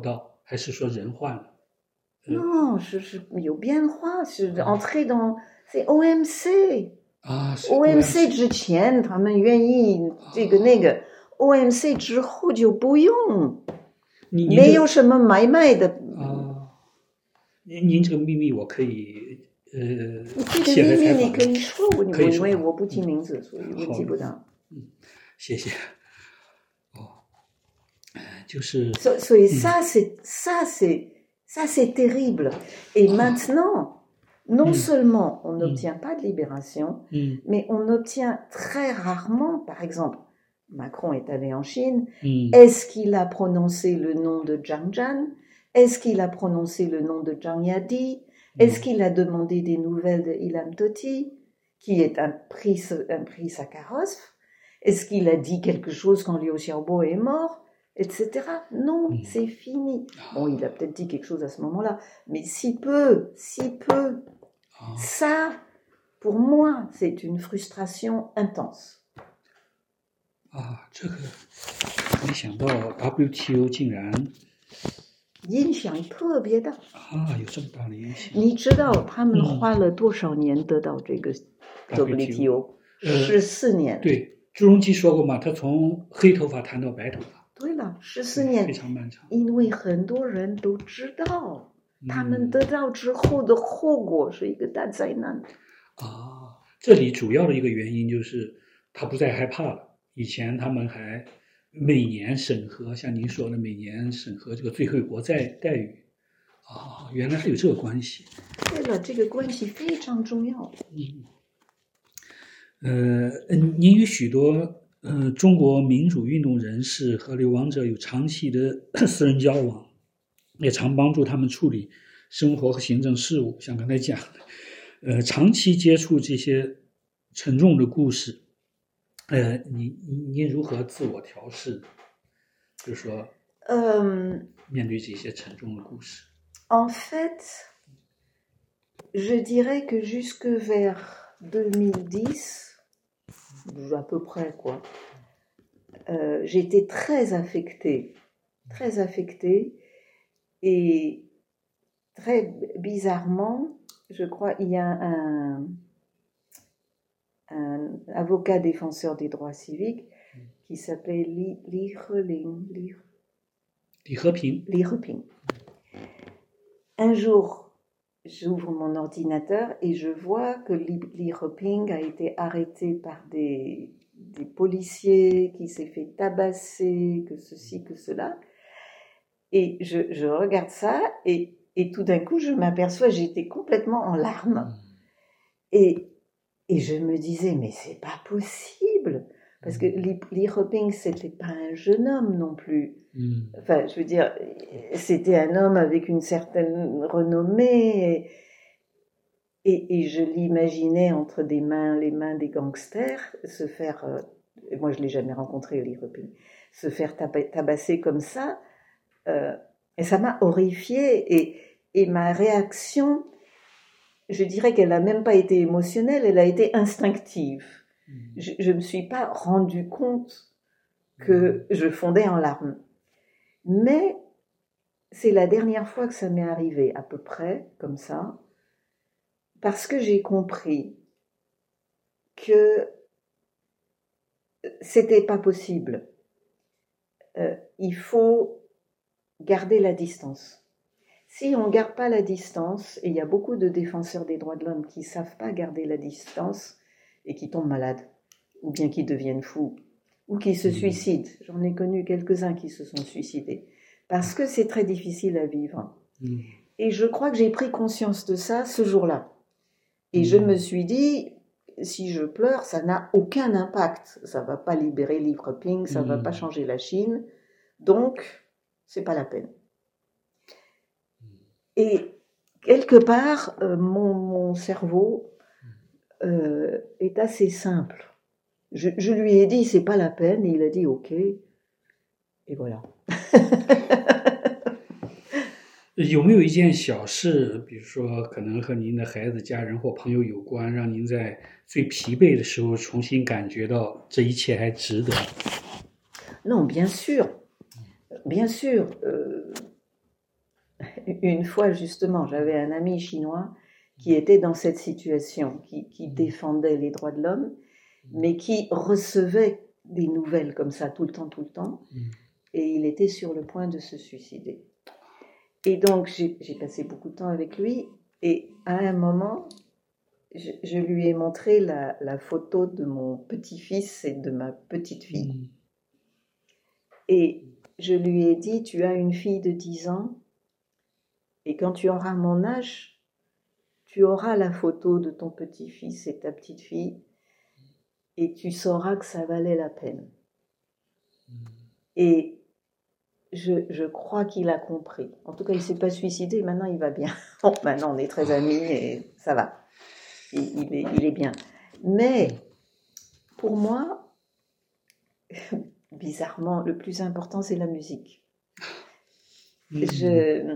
Non, je, je, 有变化，是 entrer dans, c'est O M C。 啊 ，O M C 之前他们愿意这个那个 ，O M C 之后就不用，没有什么买卖的。 啊，您您这个秘密我可以呃， 这个秘密你可以说，我因为我不提名字，所以我记不到。 嗯，谢谢。哦，就是。 所所以 ça c'est ça c'est Ça, c'est terrible. Et maintenant, non mmh. seulement on n'obtient mmh. pas de libération, mmh. mais on obtient très rarement, par exemple, Macron est allé en Chine, mmh. est-ce qu'il a prononcé le nom de Zhang Zhan? Est-ce qu'il a prononcé le nom de Zhang Yadi? mmh. Est-ce qu'il a demandé des nouvelles de Ilham Tohti, qui est un prix, un prix Sakharov? Est-ce qu'il a dit quelque chose quand Liu Xiaobo est mort? Etc. Non, mmh. c'est fini. Bon, il a peut-être dit quelque chose à ce moment-là, mais si peu, si peu. Oh. Ça, pour moi, c'est une frustration intense. Ah, 这个没想到 W T O 竟然影响特别大啊，有这么大的影响。 你知道他们花了多少年得到这个 W T O？ 十四年。 对，朱镕基说过嘛，他从黑头发谈到白头发。 对了，十四年， 非常漫长。 因为很多人都知道，嗯、他们得到之后的后果是一个大灾难。 啊，这里主要的一个原因就是他不再害怕了。以前他们还每年审核，像您说的，每年审核这个最惠国债待遇。啊，原来还有这个关系。 对了，这个关系非常重要。 嗯，呃，您与许多。呃，中国民主运动人士和流亡者有长期的私人交往，也常帮助他们处理生活和行政事务。像刚才讲的，呃，长期接触这些沉重的故事，呃，你您如何自我调试？就是说， 嗯， 面对这些沉重的故事。 En fait, je dirais que jusque vers deux mille dix.à peu près, quoi. Euh, j'étais très affectée, très affectée, et très bizarrement, je crois, il y a un, un avocat défenseur des droits civiques qui s'appelait Li, Li Heling, Li, Li Heping. Li Heping. Un jour, j'ouvre mon ordinateur et je vois que Li, Li Heping a été arrêté par des, des policiers, qui s'est fait tabasser, que ceci, que cela. Et je, je regarde ça et, et tout d'un coup, je m'aperçois, j'étais complètement en larmes. Et, et je me disais, mais c'est pas possible. Parce que Li, Li Heping, c'était pas un jeune homme non plus. Enfin, je veux dire, c'était un homme avec une certaine renommée. Et, et je l'imaginais entre des mains, les mains des gangsters, se faire, euh, et moi je l'ai jamais rencontré, Lee Rupping, se faire tab- tabasser comme ça, euh, et ça m'a horrifiée, et, et ma réaction, je dirais qu'elle n'a même pas été émotionnelle, elle a été instinctive. Je ne me suis pas rendu compte que je fondais en larmes. Mais c'est la dernière fois que ça m'est arrivé, à peu près, comme ça, parce que j'ai compris que c'était pas possible. Euh, il faut garder la distance. Si on ne garde pas la distance, et il y a beaucoup de défenseurs des droits de l'homme qui ne savent pas garder la distance et qui tombent malades, ou bien qui deviennent fous, ou qui se suicident. J'en ai connu quelques-uns qui se sont suicidés, parce que c'est très difficile à vivre. Mmh. Et je crois que j'ai pris conscience de ça ce jour-là. Et mmh. je me suis dit, si je pleure, ça n'a aucun impact. Ça ne va pas libérer Lee Rupping, ça ne mmh. va pas changer la Chine. Donc, ce n'est pas la peine. Et quelque part, euh, mon, mon cerveau euh, est assez simple. Je, je lui ai dit, c'est pas la peine, et il a dit ok. Et voilà. 有没有一件小事，比如说可能和您的孩子、家人或朋友有关，让您在最疲惫的时候重新感觉到这一切还值得？ Non, bien sûr, bien sûr. Euh, une fois justement, j'avais un ami chinois qui était dans cette situation, qui, qui défendait les droits de l'homme, mais qui recevait des nouvelles comme ça tout le temps, tout le temps, et il était sur le point de se suicider. Et donc, j'ai, j'ai passé beaucoup de temps avec lui, et à un moment, je, je lui ai montré la, la photo de mon petit-fils et de ma petite-fille. Et je lui ai dit, tu as une fille de dix ans, et quand tu auras mon âge, tu auras la photo de ton petit-fils et ta petite-fille, et tu sauras que ça valait la peine. Et je, je crois qu'il a compris. En tout cas, il ne s'est pas suicidé, maintenant il va bien. Bon, maintenant on est très amis et ça va. Il, il, est, il est bien. Mais pour moi, bizarrement, le plus important, c'est la musique. Je...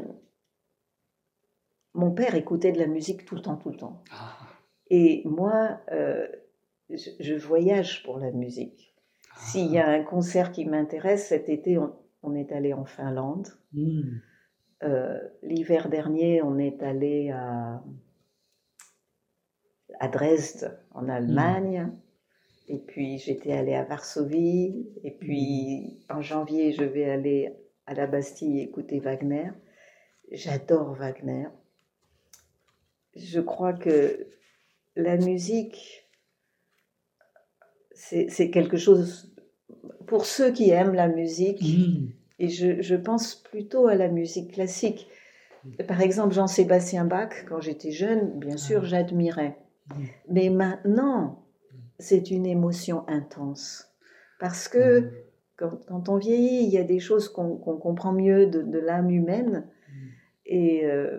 Mon père écoutait de la musique tout le temps, tout le temps. Et moi, euh, je, je voyage pour la musique. S'il y a un concert qui m'intéresse, cet été, on, on est allé en Finlande. Mm. Euh, l'hiver dernier, on est allé à, à Dresde, en Allemagne. Mm. Et puis, j'étais allée à Varsovie. Et puis, mm. en janvier, je vais aller à la Bastille écouter Wagner. J'adore Wagner. Je crois que la musique, c'est, c'est quelque chose... Pour ceux qui aiment la musique, mmh. et je, je pense plutôt à la musique classique. Par exemple, Jean-Sébastien Bach, quand j'étais jeune, bien sûr, ah. j'admirais. Mmh. Mais maintenant, c'est une émotion intense. Parce que mmh. quand, quand on vieillit, il y a des choses qu'on, qu'on comprend mieux de, de l'âme humaine. Mmh. Et euh,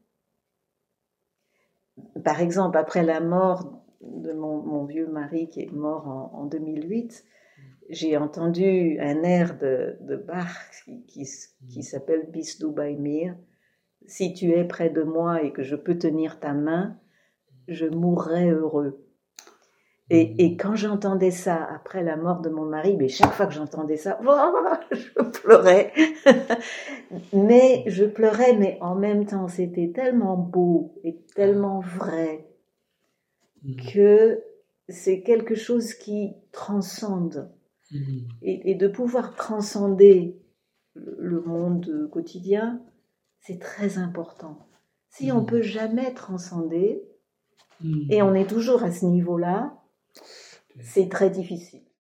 par exemple, après la mort de mon, mon vieux mari qui est mort en, en deux mille huit, j'ai entendu un air de, de Bach qui, qui, qui s'appelle Bist du bei mir. Si tu es près de moi et que je peux tenir ta main, je mourrai heureux. Et, et quand j'entendais ça après la mort de mon mari, mais chaque fois que j'entendais ça, oh, je pleurais. Mais je pleurais, mais en même temps, c'était tellement beau et tellement vrai que c'est quelque chose qui transcende. Mmh. Et, et de pouvoir transcender le, le monde quotidien, c'est très important. Si mmh. on ne peut jamais transcender, mmh. et on est toujours à ce niveau-là, c'est très difficile.